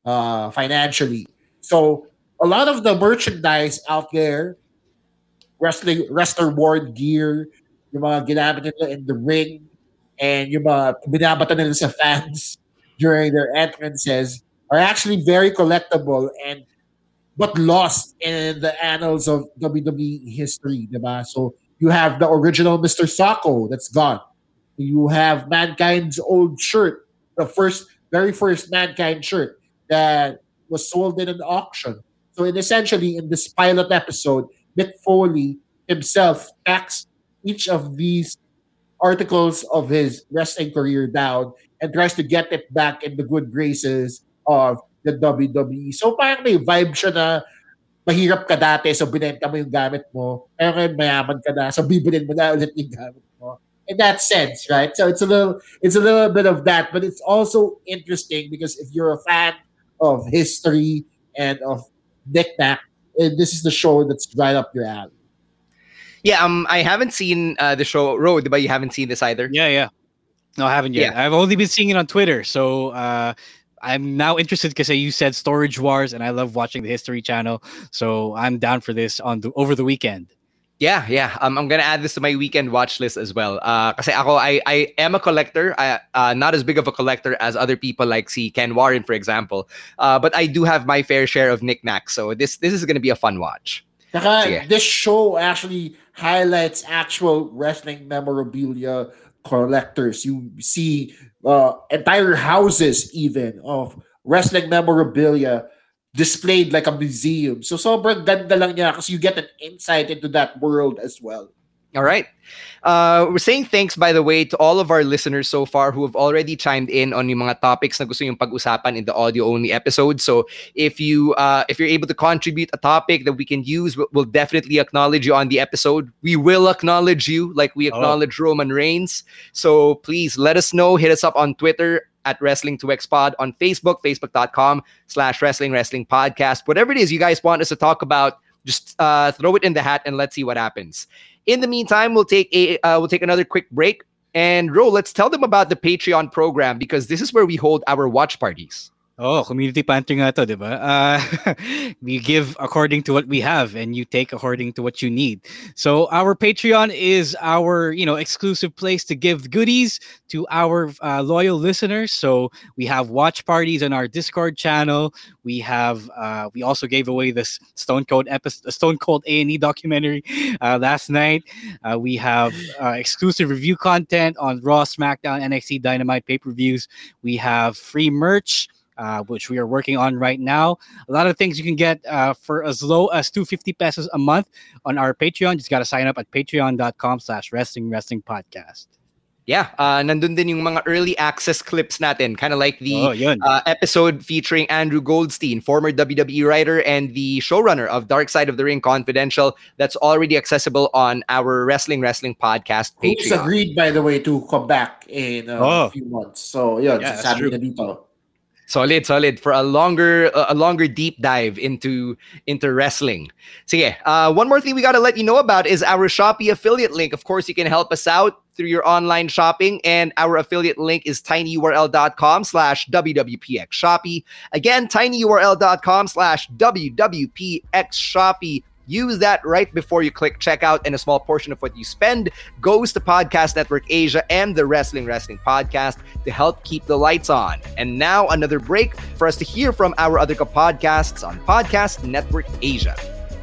uh, financially. So a lot of the merchandise out there, wrestling wrestler worn gear, yung mga ginamit nila in the ring, and yung mga binabato nila sa fans during their entrances are actually very collectible and but lost in the annals of W W E history, diba? So you have the original Mister Socko that's gone. You have Mankind's old shirt, the first, very first Mankind shirt that was sold in an auction. So in essentially, in this pilot episode, Mick Foley himself packs each of these articles of his wrestling career down and tries to get it back in the good graces of the W W E. So parang may vibe siya na mahirap ka dati, so binenta mo yung gamit mo. Pero ngayon mayaman ka na, so bibilin mo na ulit yung gamit mo. In that sense, right? So it's a little, it's a little bit of that, but it's also interesting because if you're a fan of history and of knick-knack, this is the show that's right up your alley. Yeah, um, I haven't seen uh, the show Road, but you haven't seen this either. Yeah, yeah. No, I haven't yet. Yeah. I've only been seeing it on Twitter, so uh, I'm now interested because you said Storage Wars, and I love watching the History Channel, so I'm down for this on the, over the weekend. Yeah, yeah. Um, I'm gonna add this to my weekend watch list as well. Uh, kasi ako, I, I am a collector. I, uh, not as big of a collector as other people like see Ken Warren, for example. Uh, but I do have my fair share of knickknacks, so this this is gonna be a fun watch. Saka, this show actually highlights actual wrestling memorabilia collectors. You see uh, entire houses even of wrestling memorabilia displayed like a museum. So sobrang ganda lang niya kasi you get an insight into that world as well. All right. Uh, we're saying thanks, by the way, to all of our listeners so far who have already chimed in on yung mga topics na gusto yung pag-usapan in the audio-only episode. So if, you, uh, if you're able to contribute a topic that we can use, we'll, we'll definitely acknowledge you on the episode. We will acknowledge you like we acknowledge oh. Roman Reigns. So please let us know. Hit us up on Twitter at Wrestling two X Pod, on Facebook, facebook.com slash Wrestling Wrestling Podcast. Whatever it is you guys want us to talk about, just uh, throw it in the hat and let's see what happens. In the meantime, we'll take a uh, we'll take another quick break. And Ro, let's tell them about the Patreon program because this is where we hold our watch parties. Oh, community pantry nga to, di ba? Uh, we give according to what we have and you take according to what you need. So our Patreon is our, you know, exclusive place to give goodies to our uh, loyal listeners. So we have watch parties on our Discord channel. We have, uh, we also gave away this Stone Cold episode, Stone Cold A and E documentary uh, last night. Uh, we have uh, exclusive review content on Raw, SmackDown, N X T, Dynamite pay-per-views. We have free merch. Uh, which we are working on right now. A lot of things you can get uh, for as low as two hundred fifty pesos a month on our Patreon. Just got to sign up at patreon.com slash wrestling wrestling podcast. Yeah, uh, nandun din yung mga early access clips natin. Kind of like the oh, uh, episode featuring Andrew Goldstein, former W W E writer and the showrunner of Dark Side of the Ring Confidential. That's already accessible on our Wrestling Wrestling Podcast Patreon. Who's agreed, by the way, to come back in uh, oh. a few months. So, yeah, yeah that's true. Dito. Solid, solid for a longer, uh, a longer deep dive into into wrestling. So yeah, uh, one more thing we got to let you know about is our Shopee affiliate link. Of course, you can help us out through your online shopping, and our affiliate link is tinyurl.com slash WWPX Shopee. Again, tinyurl.com slash WWPX Shopee. Use that right before you click checkout, and a small portion of what you spend goes to Podcast Network Asia and the Wrestling Wrestling Podcast to help keep the lights on. And now another break for us to hear from our other podcasts on Podcast Network Asia.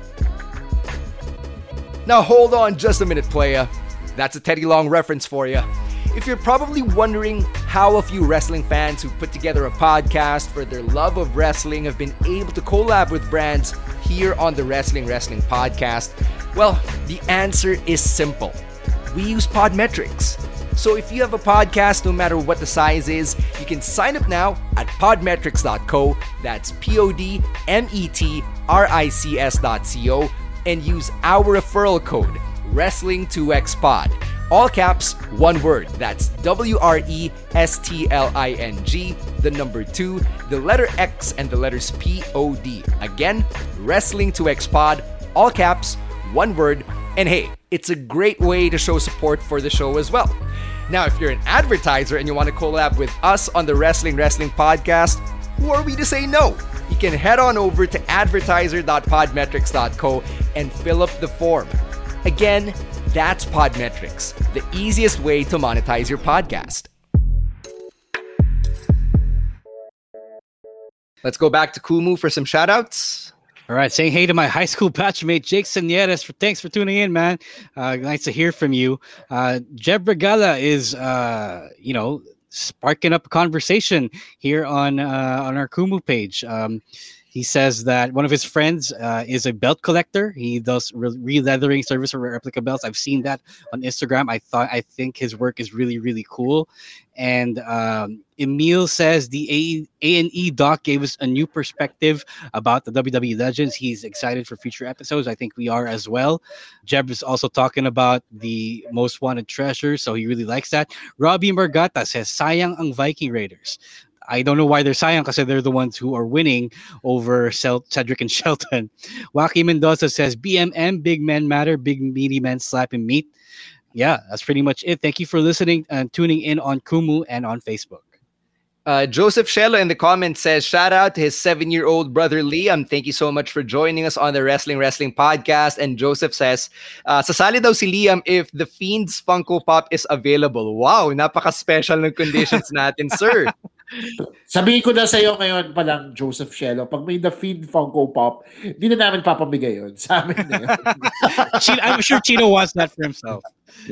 Now hold on just a minute, playa. That's a Teddy Long reference for you. If you're probably wondering how a few wrestling fans who put together a podcast for their love of wrestling have been able to collab with brands here on the Wrestling Wrestling Podcast, well, the answer is simple. We use Podmetrics. So if you have a podcast, no matter what the size is, you can sign up now at podmetrics dot co. That's P O D M E T R I C S dot C O and use our referral code, Wrestling two X Pod. All caps, one word. That's W R E S T L I N G, the number two, the letter X, and the letters P O D. Again, Wrestling two X Pod, all caps, one word. And hey, it's a great way to show support for the show as well. Now, if you're an advertiser and you want to collab with us on the Wrestling Wrestling Podcast, who are we to say no? You can head on over to advertiser dot podmetrics dot co and fill up the form. Again, that's Podmetrics, the easiest way to monetize your podcast. Let's go back to Kumu for some shoutouts. All right, saying hey to my high school batchmate Jake Senieres. For thanks for tuning in, man. Uh, nice to hear from you. Uh, Jeb Regala is, uh, you know, sparking up a conversation here on uh, on our Kumu page. Um, he says that one of his friends uh, is a belt collector. He does re- re-leathering service for replica belts. I've seen that on Instagram. I thought I think his work is really really cool. And um, Emil says the A and E doc gave us a new perspective about the W W E legends. He's excited for future episodes. I think we are as well. Jeb is also talking about the most wanted treasure, so he really likes that. Robbie Margata says, sayang ang Viking Raiders. I don't know why they're sayang because they're the ones who are winning over Cel- Cedric and Shelton. Waki Mendoza says, B M M, big men matter, big meaty men slapping meat. Yeah, that's pretty much it. Thank you for listening and tuning in on Kumu and on Facebook. Uh, Joseph Shelo in the comments says, shout out to his seven-year-old brother Liam. Thank you so much for joining us on the Wrestling Wrestling podcast. And Joseph says, uh, sasali daw si Liam if the Fiend's Funko Pop is available. Wow, napaka-special ng conditions natin, sir. Sabihin ko na sa'yo ngayon pa lang, Joseph Shelo, pag may The Fiend Funko Pop, hindi na namin papamigay yun. Sa amin na yun. I'm sure Chino wants that for himself.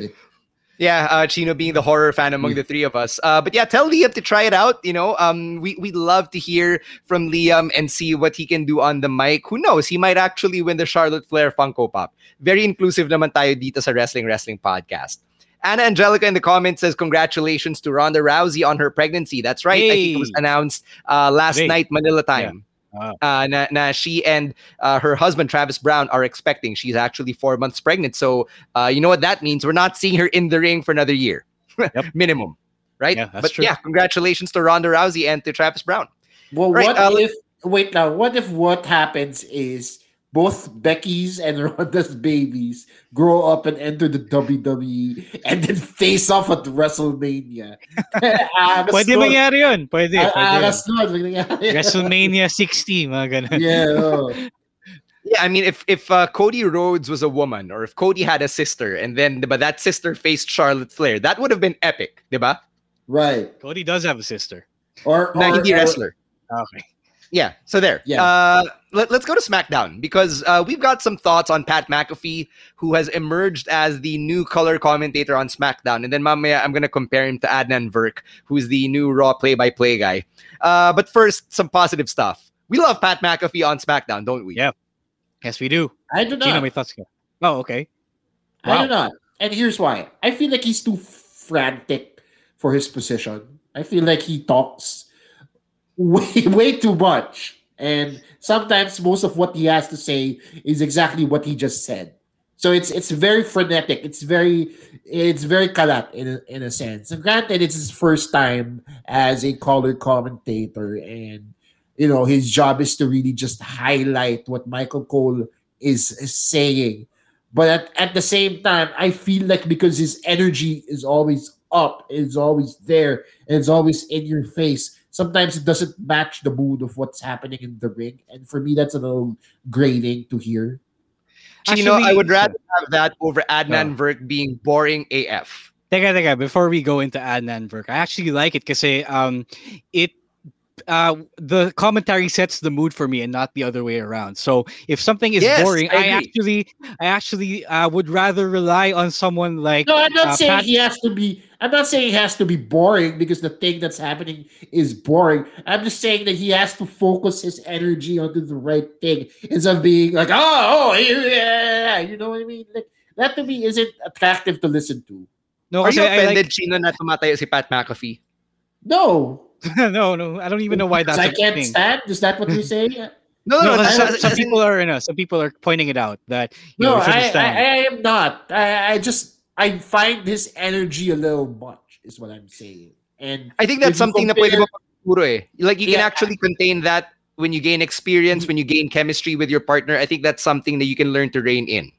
Yeah, uh, Chino being the horror fan among the three of us. Uh, but yeah, tell Liam to try it out. You know, um, we we'd love to hear from Liam and see what he can do on the mic. Who knows? He might actually win the Charlotte Flair Funko Pop. Very inclusive naman tayo dito sa Wrestling Wrestling Podcast. Anna Angelica in the comments says, congratulations to Ronda Rousey on her pregnancy. That's right. Hey. I think it was announced uh, last hey. night, Manila time. Yeah. Uh, uh, na, na she and uh, her husband, Travis Brown, are expecting. She's actually four months pregnant. So, uh, you know what that means? We're not seeing her in the ring for another year. Yep. Minimum. Right? Yeah, that's but true. yeah, congratulations to Ronda Rousey and to Travis Brown. Well, right, what uh, if, wait now, what if what happens is both Becky's and Ronda's babies grow up and enter the W W E and then face off at WrestleMania? Pwede mangyari yun. Pwede. Aras nun. WrestleMania sixty, mga ganun. Yeah. Oh. Yeah, I mean, if if uh, Cody Rhodes was a woman, or if Cody had a sister, and then diba, that sister faced Charlotte Flair, that would have been epic, diba? Right. Cody does have a sister. Or, na or hindi wrestler. Okay. Yeah, so there. Yeah. Uh, let, let's go to SmackDown because uh, we've got some thoughts on Pat McAfee, who has emerged as the new color commentator on SmackDown. And then mamaya, I'm going to compare him to Adnan Virk, who's the new Raw play-by-play guy. Uh, but first, some positive stuff. We love Pat McAfee on SmackDown, don't we? Yeah. Yes, we do. I do not. Gino, may thoughts ka? Oh, okay. Wow. I do not. And here's why. I feel like he's too frantic for his position. I feel like he talks way, way too much. And sometimes most of what he has to say is exactly what he just said. So it's it's very frenetic. It's very it's very kalat in a, in a sense. And granted, it's his first time as a color commentator, and you know his job is to really just highlight what Michael Cole is, is saying. But at, at the same time, I feel like because his energy is always up, it's always there, and it's always in your face, sometimes it doesn't match the mood of what's happening in the ring. And for me, that's a little grating to hear. Chino, I would rather have that over Adnan uh, Virk being boring A F. Teka, teka, before we go into Adnan Virk, I actually like it because um, it uh, the commentary sets the mood for me and not the other way around. So if something is yes, boring, I, I actually I actually uh, would rather rely on someone like No, I'm not uh, saying Pat- he has to be I'm not saying he has to be boring because the thing that's happening is boring. I'm just saying that he has to focus his energy onto the right thing instead of being like, oh, oh yeah, you know what I mean? Like that to me isn't attractive to listen to. No, are you offended, like, Chino, na tumatayo si Pat McAfee? No. no, no, I don't even know why that's I a can't thing. stand. Is that what you're saying? No, no, no. no some, some people are, you know, some people are pointing it out that you no, know, I, I, I am not. I, I just I find his energy a little much. Is what I'm saying. And I think that's something compare, na pwede mo pagturo eh. Like you yeah, can actually contain that when you gain experience, when you gain chemistry with your partner. I think that's something that you can learn to rein in.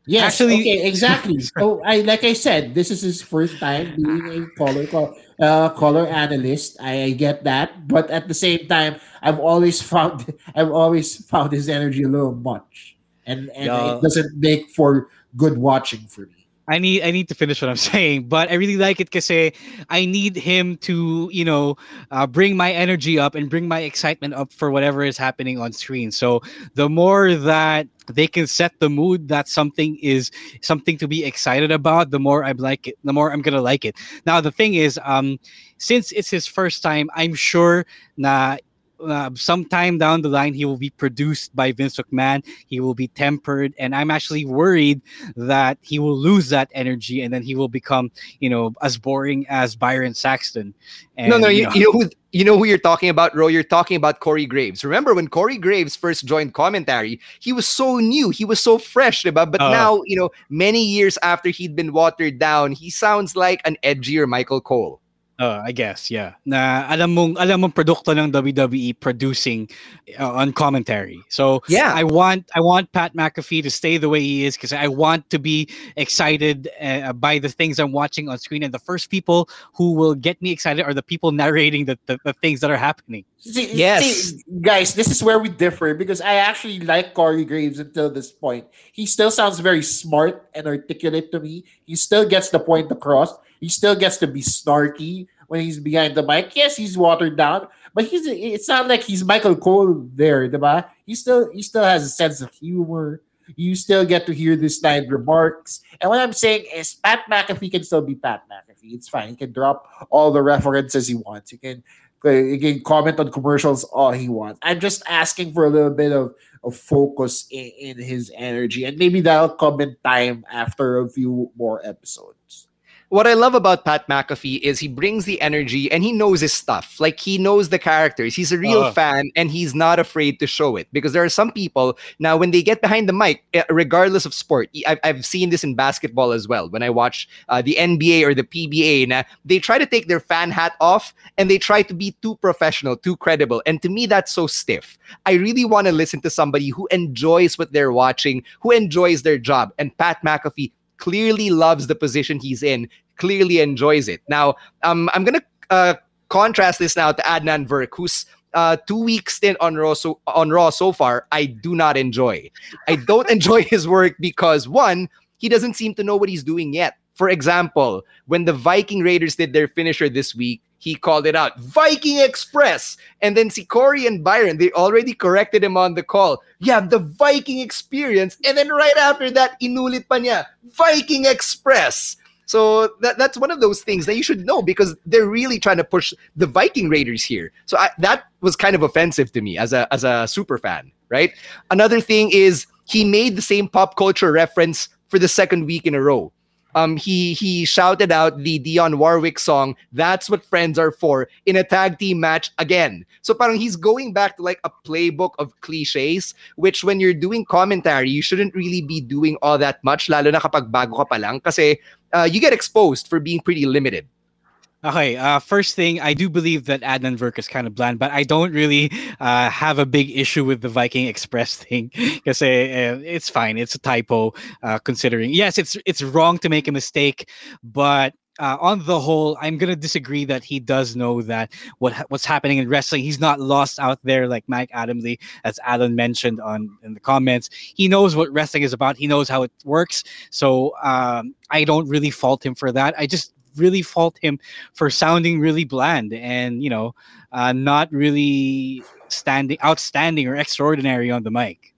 Yes, Actually, okay, exactly. So I like I said, this is his first time being a color co- uh, color analyst. I, I get that, but at the same time, I've always found I've always found his energy a little much, and and it yeah. doesn't make for good watching for me. I need I need to finish what I'm saying, but I really like it because I need him to, you know, uh, bring my energy up and bring my excitement up for whatever is happening on screen. So the more that they can set the mood that something is something to be excited about, the more I'm like it, the more I'm gonna like it. Now the thing is, um, since it's his first time, I'm sure na uh, sometime down the line he will be produced by Vince McMahon. He will be tempered, and I'm actually worried that he will lose that energy, and then he will become, you know, as boring as Byron Saxton. And, no, no, you, you know, you know who you know who you're talking about, Ro. You're talking about Corey Graves. Remember when Corey Graves first joined commentary? He was so new, he was so fresh, diba? But Uh. now, you know, many years after he'd been watered down, he sounds like an edgier Michael Cole. Uh, I guess, yeah. Na alam mong alam mong produkto ng W W E producing uh, on commentary. So Yeah. I want I want Pat McAfee to stay the way he is because I want to be excited uh, by the things I'm watching on screen. And the first people who will get me excited are the people narrating the, the, the things that are happening. See, Yes. see, guys, this is where we differ because I actually like Corey Graves until this point. He still sounds very smart and articulate to me. He still gets the point across. He still gets to be snarky when he's behind the mic. Yes, he's watered down, but he's it's not like he's Michael Cole there, diba? He still he still has a sense of humor. You still get to hear this snide remarks. And what I'm saying is Pat McAfee can still be Pat McAfee. It's fine. He can drop all the references he wants. He can he can comment on commercials all he wants. I'm just asking for a little bit of, of focus in, in his energy. And maybe that'll come in time after a few more episodes. What I love about Pat McAfee is he brings the energy and he knows his stuff. Like, he knows the characters. He's a real Uh. fan and he's not afraid to show it. Because there are some people, now when they get behind the mic, eh, regardless of sport, I've, I've seen this in basketball as well. When I watch uh, the N B A or the P B A, na, they try to take their fan hat off and they try to be too professional, too credible. And to me, that's so stiff. I really want to listen to somebody who enjoys what they're watching, who enjoys their job. And Pat McAfee clearly loves the position he's in, clearly enjoys it. Now, um, I'm going to uh, contrast this now to Adnan Virk, who's uh, two weeks stint on Raw, so, on Raw so far, I do not enjoy. I don't enjoy his work because, one, he doesn't seem to know what he's doing yet. For example, when the Viking Raiders did their finisher this week, he called it out, Viking Express. And then si Corey and Byron, they already corrected him on the call. Yeah, the Viking Experience. And then right after that, inulit pa niya, Viking Express. So that, that's one of those things that you should know because they're really trying to push the Viking Raiders here. So I, that was kind of offensive to me as a as a super fan, right? Another thing is he made the same pop culture reference for the second week in a row. Um, he he shouted out the Dionne Warwick song, That's What Friends Are For, in a tag team match again. So parang he's going back to like a playbook of cliches, which when you're doing commentary, you shouldn't really be doing all that much, lalo na kapag bago ka pa lang, kasi uh, you get exposed for being pretty limited. Okay, uh, first thing, I do believe that Adnan Virk is kind of bland, but I don't really uh, have a big issue with the Viking Express thing because uh, it's fine. It's a typo, uh, considering. Yes, it's it's wrong to make a mistake, but uh, on the whole, I'm gonna disagree that he does know that what what's happening in wrestling. He's not lost out there like Mike Adamle, as Alan mentioned on in the comments. He knows what wrestling is about. He knows how it works. So um, I don't really fault him for that. I just really fault him for sounding really bland and, you know, uh, not really standing outstanding or extraordinary on the mic.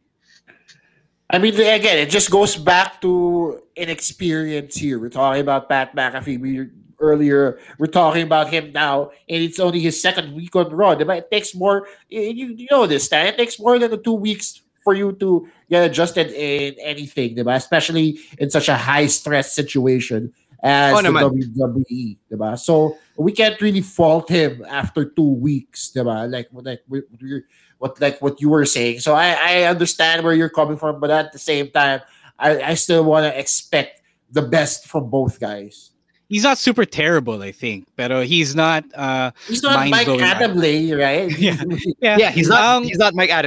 I mean, again, it just goes back to inexperience here. We're talking about Pat McAfee. We earlier we're talking about him now, and it's only his second week on Raw. It takes more. You, you know this, Stan. It takes more than the two weeks for you to get adjusted in anything, especially in such a high stress situation as oh, the naman. W W E, diba? So we can't really fault him after two weeks, diba? Like, like we, we, what, like what you were saying. So I, I understand where you're coming from, but at the same time, I, I still want to expect the best from both guys. He's not super terrible, I think, but he's not. Uh, he's not Mike Adamle, right? yeah, yeah, yeah. He's not. Um, he's not Mike Adamle.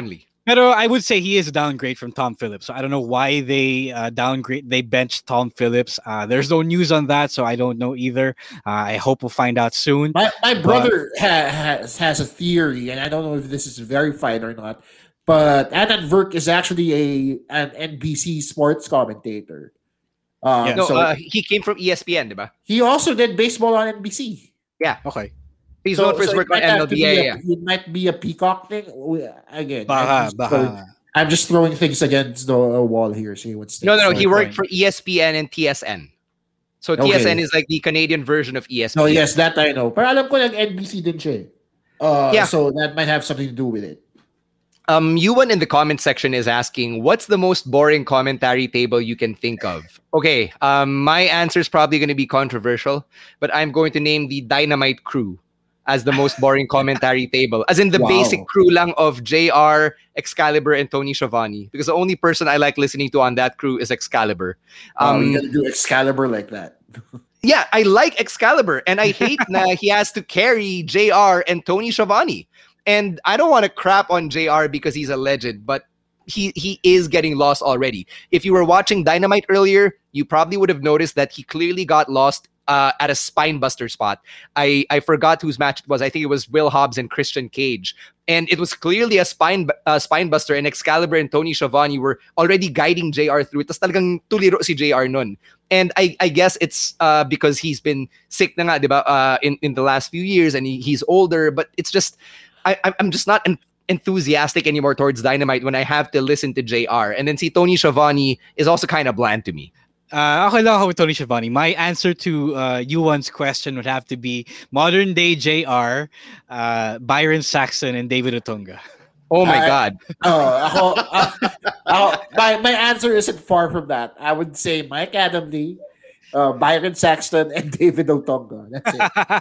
But I would say he is a downgrade from Tom Phillips. So I don't know why they uh, downgrade, they benched Tom Phillips. Uh, there's no news on that, so I don't know either. Uh, I hope we'll find out soon. My, my brother ha- has, has a theory, and I don't know if this is verified or not, but Adnan Virk is actually a an N B C sports commentator. Um, yeah. No, so uh, he came from E S P N, diba? He also did baseball on N B C. Yeah. Okay. He's so, known for his so work on M L B. Yeah, a, yeah. It might be a peacock thing. Again, baha, I'm, just baha. Throwing, I'm just throwing things agaginst the wall here. See what's no, no, no. He worked for E S P N and T S N. So okay. T S N is like the Canadian version of E S P N. Oh, yes, that I know. Pero alam ko lang N B C din siya. Uh, yeah. So that might have something to do with it. Um, Yuan in the comment section is asking, what's the most boring commentary table you can think of? Okay, um, my answer is probably going to be controversial, but I'm going to name the Dynamite Crew as the most boring commentary table. As in the wow. basic crew lang of J R, Excalibur, and Tony Schiavone. Because the only person I like listening to on that crew is Excalibur. Um, oh, you gotta do Excalibur like that. Yeah, I like Excalibur, and I hate that he has to carry J R and Tony Schiavone. And I don't want to crap on J R because he's a legend, but he he is getting lost already. If you were watching Dynamite earlier, you probably would have noticed that he clearly got lost uh, at a spinebuster spot. I, I forgot whose match it was. I think it was Will Hobbs and Christian Cage. And it was clearly a spine uh, spinebuster, and Excalibur and Tony Schiavone were already guiding J R through it. Tas talagang tuliro si J R nun. And I, I guess it's uh, because he's been sick na nga, diba, uh, in, in the last few years, and he, he's older. But it's just, I, I'm just not en- enthusiastic anymore towards Dynamite when I have to listen to J R. And then see Tony Schiavone is also kind of bland to me. Uh, okay lang ako with Tony Schiavone. My answer to uh, Yuan's question would have to be modern day J R, uh, Byron Saxton, and David Otunga. Oh my uh, God. Uh, ako, uh, uh, my, my answer isn't far from that. I would say Mike Adamle, uh, Byron Saxton, and David Otunga. That's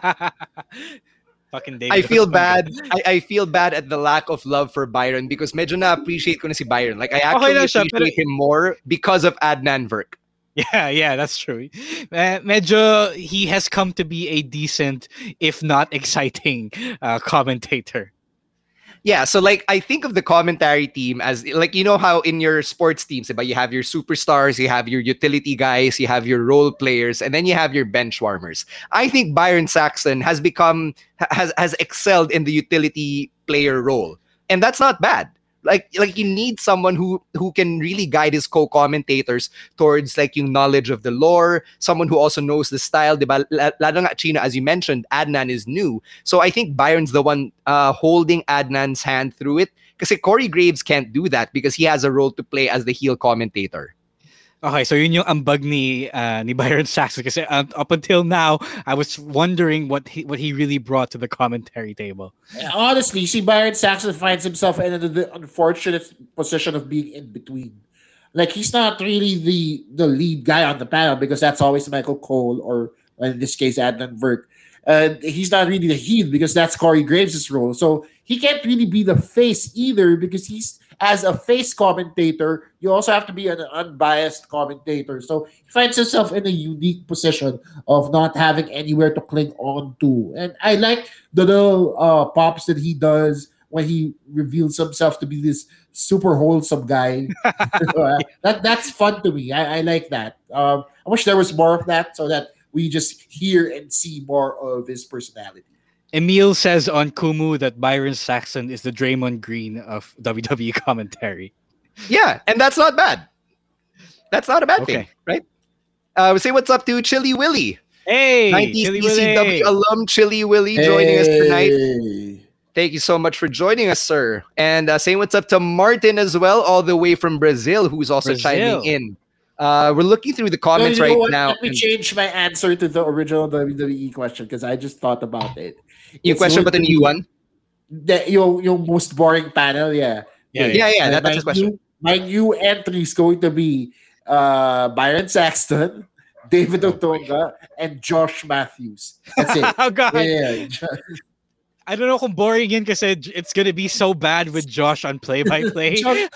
it. Fucking David I feel Otunga. bad. I, I feel bad at the lack of love for Byron because medyo na-appreciate ko na si Byron. Like I actually okay siya, appreciate pero... him more because of Adnan Virk. Yeah, yeah, that's true. Uh, medyo he has come to be a decent, if not exciting, uh, commentator. Yeah, so like I think of the commentary team as like, you know how in your sports teams, diba, you have your superstars, you have your utility guys, you have your role players, and then you have your bench warmers. I think Byron Saxton has become has has excelled in the utility player role, and that's not bad. Like like you need someone who who can really guide his co-commentators towards like yung knowledge of the lore, someone who also knows the style. Diba? Lalo nga Chino, as you mentioned, Adnan is new. So I think Byron's the one uh, holding Adnan's hand through it. Because Corey Graves can't do that because he has a role to play as the heel commentator. Okay, so yun yung ambag ni, uh, ni Byron Saxton. Kasi uh, up until now, I was wondering what he, what he really brought to the commentary table. Honestly, see, Byron Saxton finds himself in the unfortunate position of being in between. Like, he's not really the, the lead guy on the panel because that's always Michael Cole or, in this case, Adnan Virk. And he's not really the heel because that's Corey Graves' role. So he can't really be the face either because he's, as a face commentator, you also have to be an unbiased commentator. So he finds himself in a unique position of not having anywhere to cling on to. And I like the little uh, pops that he does when he reveals himself to be this super wholesome guy. that That's fun to me. I, I like that. Um, I wish there was more of that so that we just hear and see more of his personality. Emil says on Kumu that Byron Saxton is the Draymond Green of W W E commentary. Yeah, and that's not bad. That's not a bad okay. thing, right? Uh, we say what's up to Chili Willy. Hey, nineties Chili E C W Willy. alum Chili Willy hey. joining us tonight. Thank you so much for joining us, sir. And uh, saying what's up to Martin as well, all the way from Brazil, who's also Brazil. chiming in. Uh, we're looking through the comments no, you know right what? now. Let me change my answer to the original W W E question because I just thought about it. Yung question about the new one? The, yung, yung most boring panel, yeah. Yeah, yeah, yeah. yeah that, that's his question. New, my new entry is going to be uh, Byron Saxton, David Otunga, and Josh Matthews. That's it. Oh, God. Yeah, yeah. I don't know kung boring yun kasi it's gonna be so bad with Josh on play-by-play.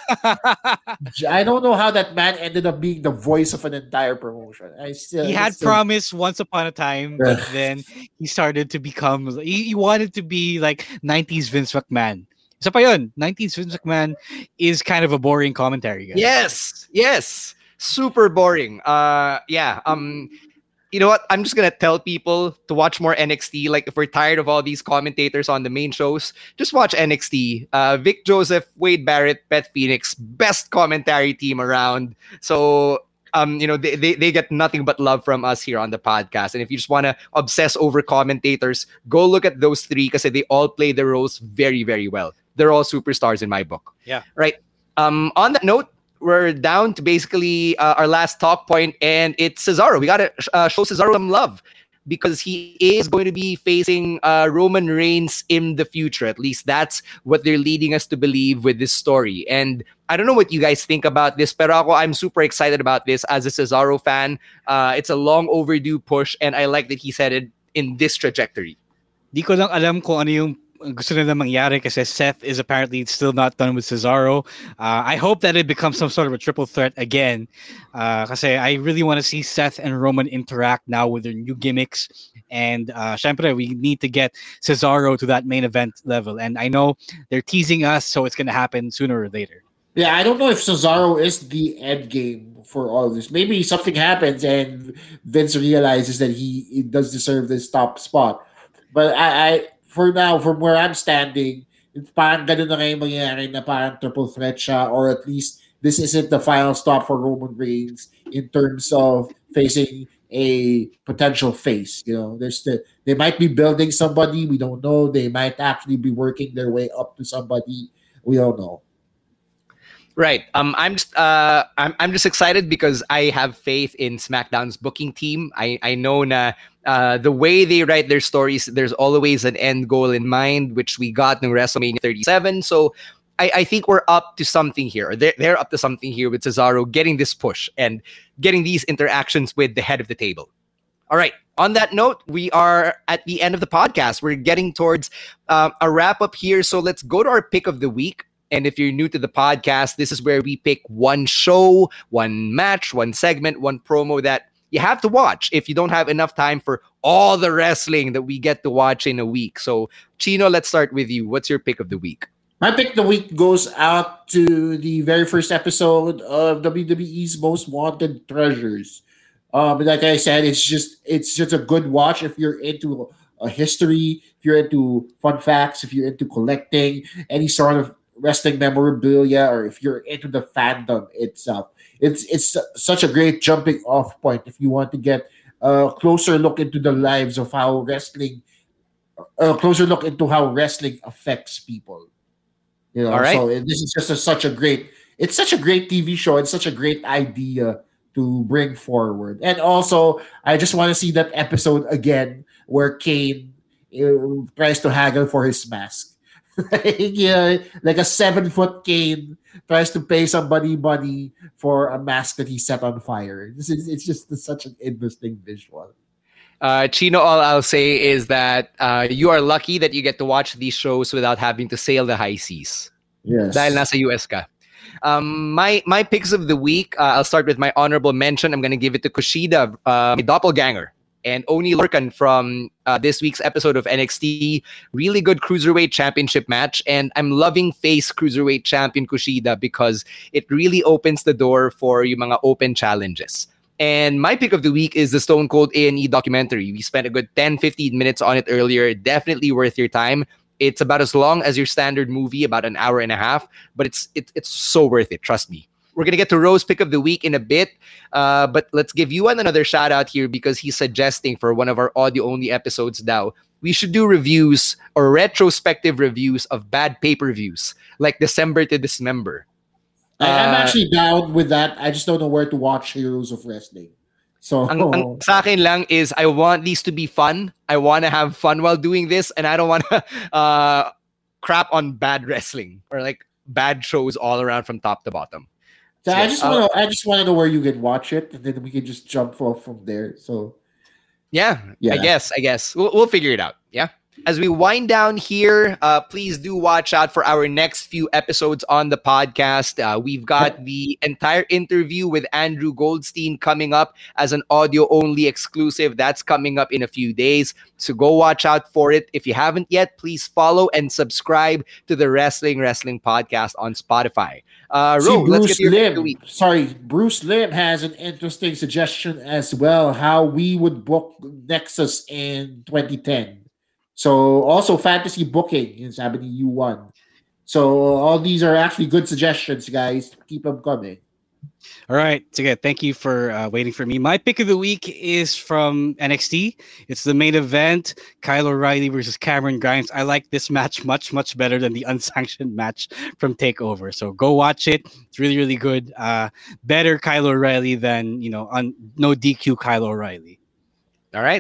I don't know how that man ended up being the voice of an entire promotion. I still he had still... promised once upon a time, but then he started to become. He, he wanted to be like nineties Vince McMahon. Isa pa yun, nineties Vince McMahon is kind of a boring commentary guy. Yes, yes, super boring. Uh, yeah. Um, you know what? I'm just gonna tell people to watch more N X T. Like if we're tired of all these commentators on the main shows, just watch N X T. Uh, Vic Joseph, Wade Barrett, Beth Phoenix, best commentary team around. So um, you know, they, they they get nothing but love from us here on the podcast. And if you just want to obsess over commentators, go look at those three because they all play their roles very, very well. They're all superstars in my book. Yeah. Right. Um, on that note, we're down to basically uh, our last talk point, and it's Cesaro. We got to uh, show Cesaro some love because he is going to be facing uh, Roman Reigns in the future. At least that's what they're leading us to believe with this story. And I don't know what you guys think about this, pero ako, I'm super excited about this as a Cesaro fan. Uh, it's a long overdue push, and I like that he's headed in this trajectory. Di ko lang alam kung ano yung gusto nila mangyari kasi Seth is apparently still not done with Cesaro. Uh, I hope that it becomes some sort of a triple threat again. Uh, kasi I really want to see Seth and Roman interact now with their new gimmicks. And uh, syempre, we need to get Cesaro to that main event level. And I know they're teasing us, so it's going to happen sooner or later. Yeah, I don't know if Cesaro is the end game for all of this. Maybe something happens and Vince realizes that he, he does deserve this top spot. But I... I for now, from where I'm standing, parang ganun na ngayon mangyayari na parang triple threat siya, or at least this isn't the final stop for Roman Reigns in terms of facing a potential face. You know, there's the, they might be building somebody, we don't know. They might actually be working their way up to somebody, we don't know. Right. Um, I'm just uh, I'm I'm just excited because I have faith in SmackDown's booking team. I I know na uh, the way they write their stories, there's always an end goal in mind, which we got in WrestleMania thirty-seven. So I, I think we're up to something here. They're they're up to something here with Cesaro getting this push and getting these interactions with the head of the table. All right. On that note, we are at the end of the podcast. We're getting towards uh, a wrap up here. So let's go to our pick of the week. And if you're new to the podcast, this is where we pick one show, one match, one segment, one promo that you have to watch if you don't have enough time for all the wrestling that we get to watch in a week. So, Chino, let's start with you. What's your pick of the week? My pick of the week goes out to the very first episode of W W E's Most Wanted Treasures. Um, like I said, it's just it's just a good watch if you're into a history, if you're into fun facts, if you're into collecting any sort of wrestling memorabilia, or if you're into the fandom itself. It's it's such a great jumping off point if you want to get a closer look into the lives of how wrestling, a closer look into how wrestling affects people. You know, all right. So this is just a, such a great, it's such a great T V show. It's such a great idea to bring forward. And also, I just want to see that episode again where Kane uh, tries to haggle for his mask. like, yeah, like a seven foot Kane tries to pay somebody money for a mask that he set on fire. This is it's just such an interesting visual. Uh, Chino, all I'll say is that uh, you are lucky that you get to watch these shows without having to sail the high seas. Yes. Dahil nasa U S ka. Um, my my picks of the week, uh, I'll start with my honorable mention. I'm going to give it to Kushida, uh, my doppelganger, and Oni Lorcan from uh, this week's episode of N X T. Really good Cruiserweight Championship match. And I'm loving face Cruiserweight Champion Kushida because it really opens the door for yung mga open challenges. And my pick of the week is the Stone Cold A and E documentary. We spent a good ten, fifteen minutes on it earlier. Definitely worth your time. It's about as long as your standard movie, about an hour and a half. But it's it, it's so worth it, trust me. We're going to get to Rose pick of the week in a bit. Uh, but let's give you another shout out here because he's suggesting for one of our audio-only episodes now, we should do reviews or retrospective reviews of bad pay-per-views, like December to Dismember. I, I'm actually down with that. I just don't know where to watch Heroes of Wrestling. So, ang, ang sa akin lang is I want these to be fun. I want to have fun while doing this, and I don't want to uh, crap on bad wrestling or like bad shows all around from top to bottom. So I just want to. I just want to know where you can watch it, and then we can just jump off from there. So, yeah, yeah. I guess. I guess we'll we'll figure it out. Yeah. As we wind down here, uh, please do watch out for our next few episodes on the podcast. Uh, we've got the entire interview with Andrew Goldstein coming up as an audio-only exclusive. That's coming up in a few days. So go watch out for it. If you haven't yet, please follow and subscribe to the Wrestling Wrestling Podcast on Spotify. Uh, See, Ro, let's get Bruce to your Lim, week. sorry, Bruce Lim has an interesting suggestion as well, how we would book Nexus in twenty ten. So also fantasy booking in sabi ni U one. So all these are actually good suggestions, guys. Keep them coming. All right. So good. Thank you for uh, waiting for me. My pick of the week is from N X T. It's the main event, Kyle O'Reilly versus Cameron Grimes. I like this match much, much better than the unsanctioned match from TakeOver. So go watch it. It's really, really good. Uh, better Kyle O'Reilly than, you know, un- no D Q Kyle O'Reilly. All right.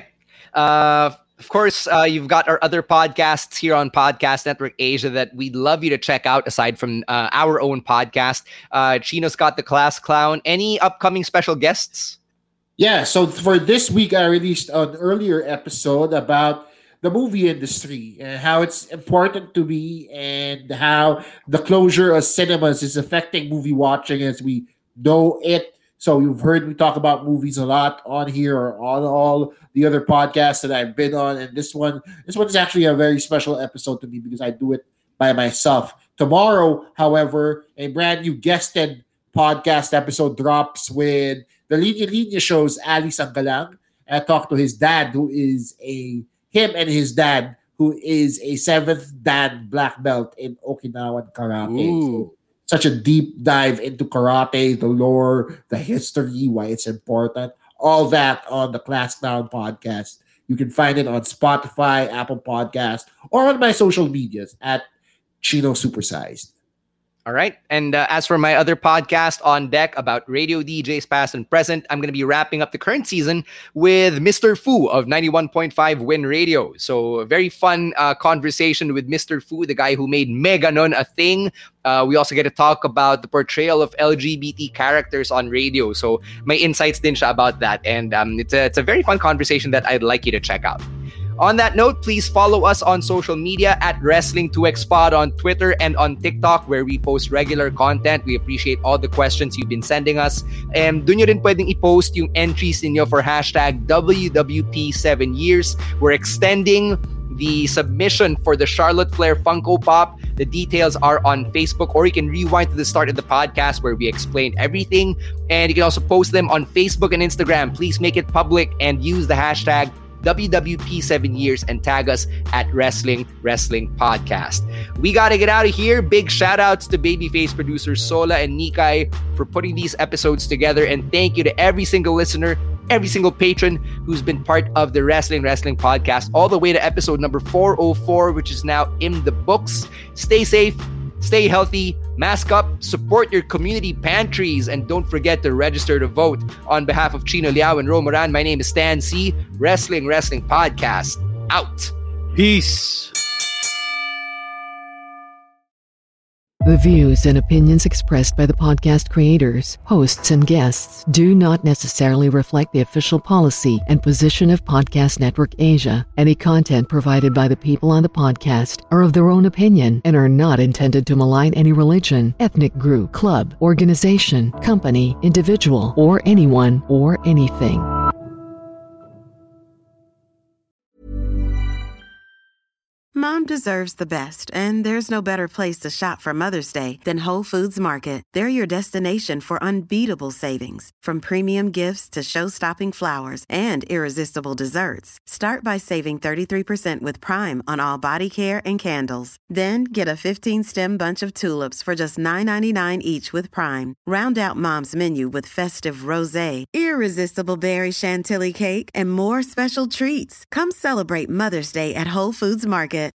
Uh, Of course, uh, you've got our other podcasts here on Podcast Network Asia that we'd love you to check out aside from uh, our own podcast. Uh, Chino's got the Class Clown. Any upcoming special guests? Yeah, so for this week, I released an earlier episode about the movie industry and how it's important to be and how the closure of cinemas is affecting movie watching as we know it. So you've heard me talk about movies a lot on here or on all the other podcasts that I've been on. And this one, this one is actually a very special episode to me because I do it by myself. Tomorrow, however, a brand new guested podcast episode drops with the Linya Linya Show's Ali Sanggalang. I talked to his dad, who is a, him and his dad, who is a seventh dan black belt in Okinawan Karate. So, such a deep dive into karate, the lore, the history, why it's important. All that on the Class Clown podcast. You can find it on Spotify, Apple Podcast, or on my social medias at Chino Supersized. All right. And uh, as for my other podcast on deck about radio D Js past and present, I'm going to be wrapping up the current season with Mister Fu of ninety-one point five Win Radio. So a very fun uh, conversation with Mister Fu, the guy who made Meganon a thing. Uh, we also get to talk about the portrayal of L G B T characters on radio. So my insights din siya about that. And um, it's, a, it's a very fun conversation that I'd like you to check out. On that note, please follow us on social media at Wrestling two X Pod on Twitter and on TikTok, where we post regular content. We appreciate all the questions you've been sending us. And dun nyo rin pwedeng i-post yung entries ninyo for hashtag W W P seven years. We're extending the submission for the Charlotte Flair Funko Pop. The details are on Facebook, or you can rewind to the start of the podcast where we explain everything. And you can also post them on Facebook and Instagram. Please make it public and use the hashtag W W P seven years and tag us at Wrestling Wrestling Podcast. We got to get out of here. Big shout outs to Babyface producers Sola and Nikai for putting these episodes together. And thank you to every single listener, every single patron who's been part of the Wrestling Wrestling Podcast all the way to episode number four oh four, which is now in the books. Stay safe. Stay healthy, mask up, support your community pantries, and don't forget to register to vote. On behalf of Chino Liao and Ro Moran, my name is Stan C. Wrestling Wrestling Podcast, out. Peace. The views and opinions expressed by the podcast creators, hosts, and guests do not necessarily reflect the official policy and position of Podcast Network Asia. Any content provided by the people on the podcast are of their own opinion and are not intended to malign any religion, ethnic group, club, organization, company, individual, or anyone or anything. Mom deserves the best, and there's no better place to shop for Mother's Day than Whole Foods Market. They're your destination for unbeatable savings, from premium gifts to show-stopping flowers and irresistible desserts. Start by saving thirty-three percent with Prime on all body care and candles. Then get a fifteen-stem bunch of tulips for just nine ninety-nine each with Prime. Round out Mom's menu with festive rosé, irresistible berry chantilly cake, and more special treats. Come celebrate Mother's Day at Whole Foods Market.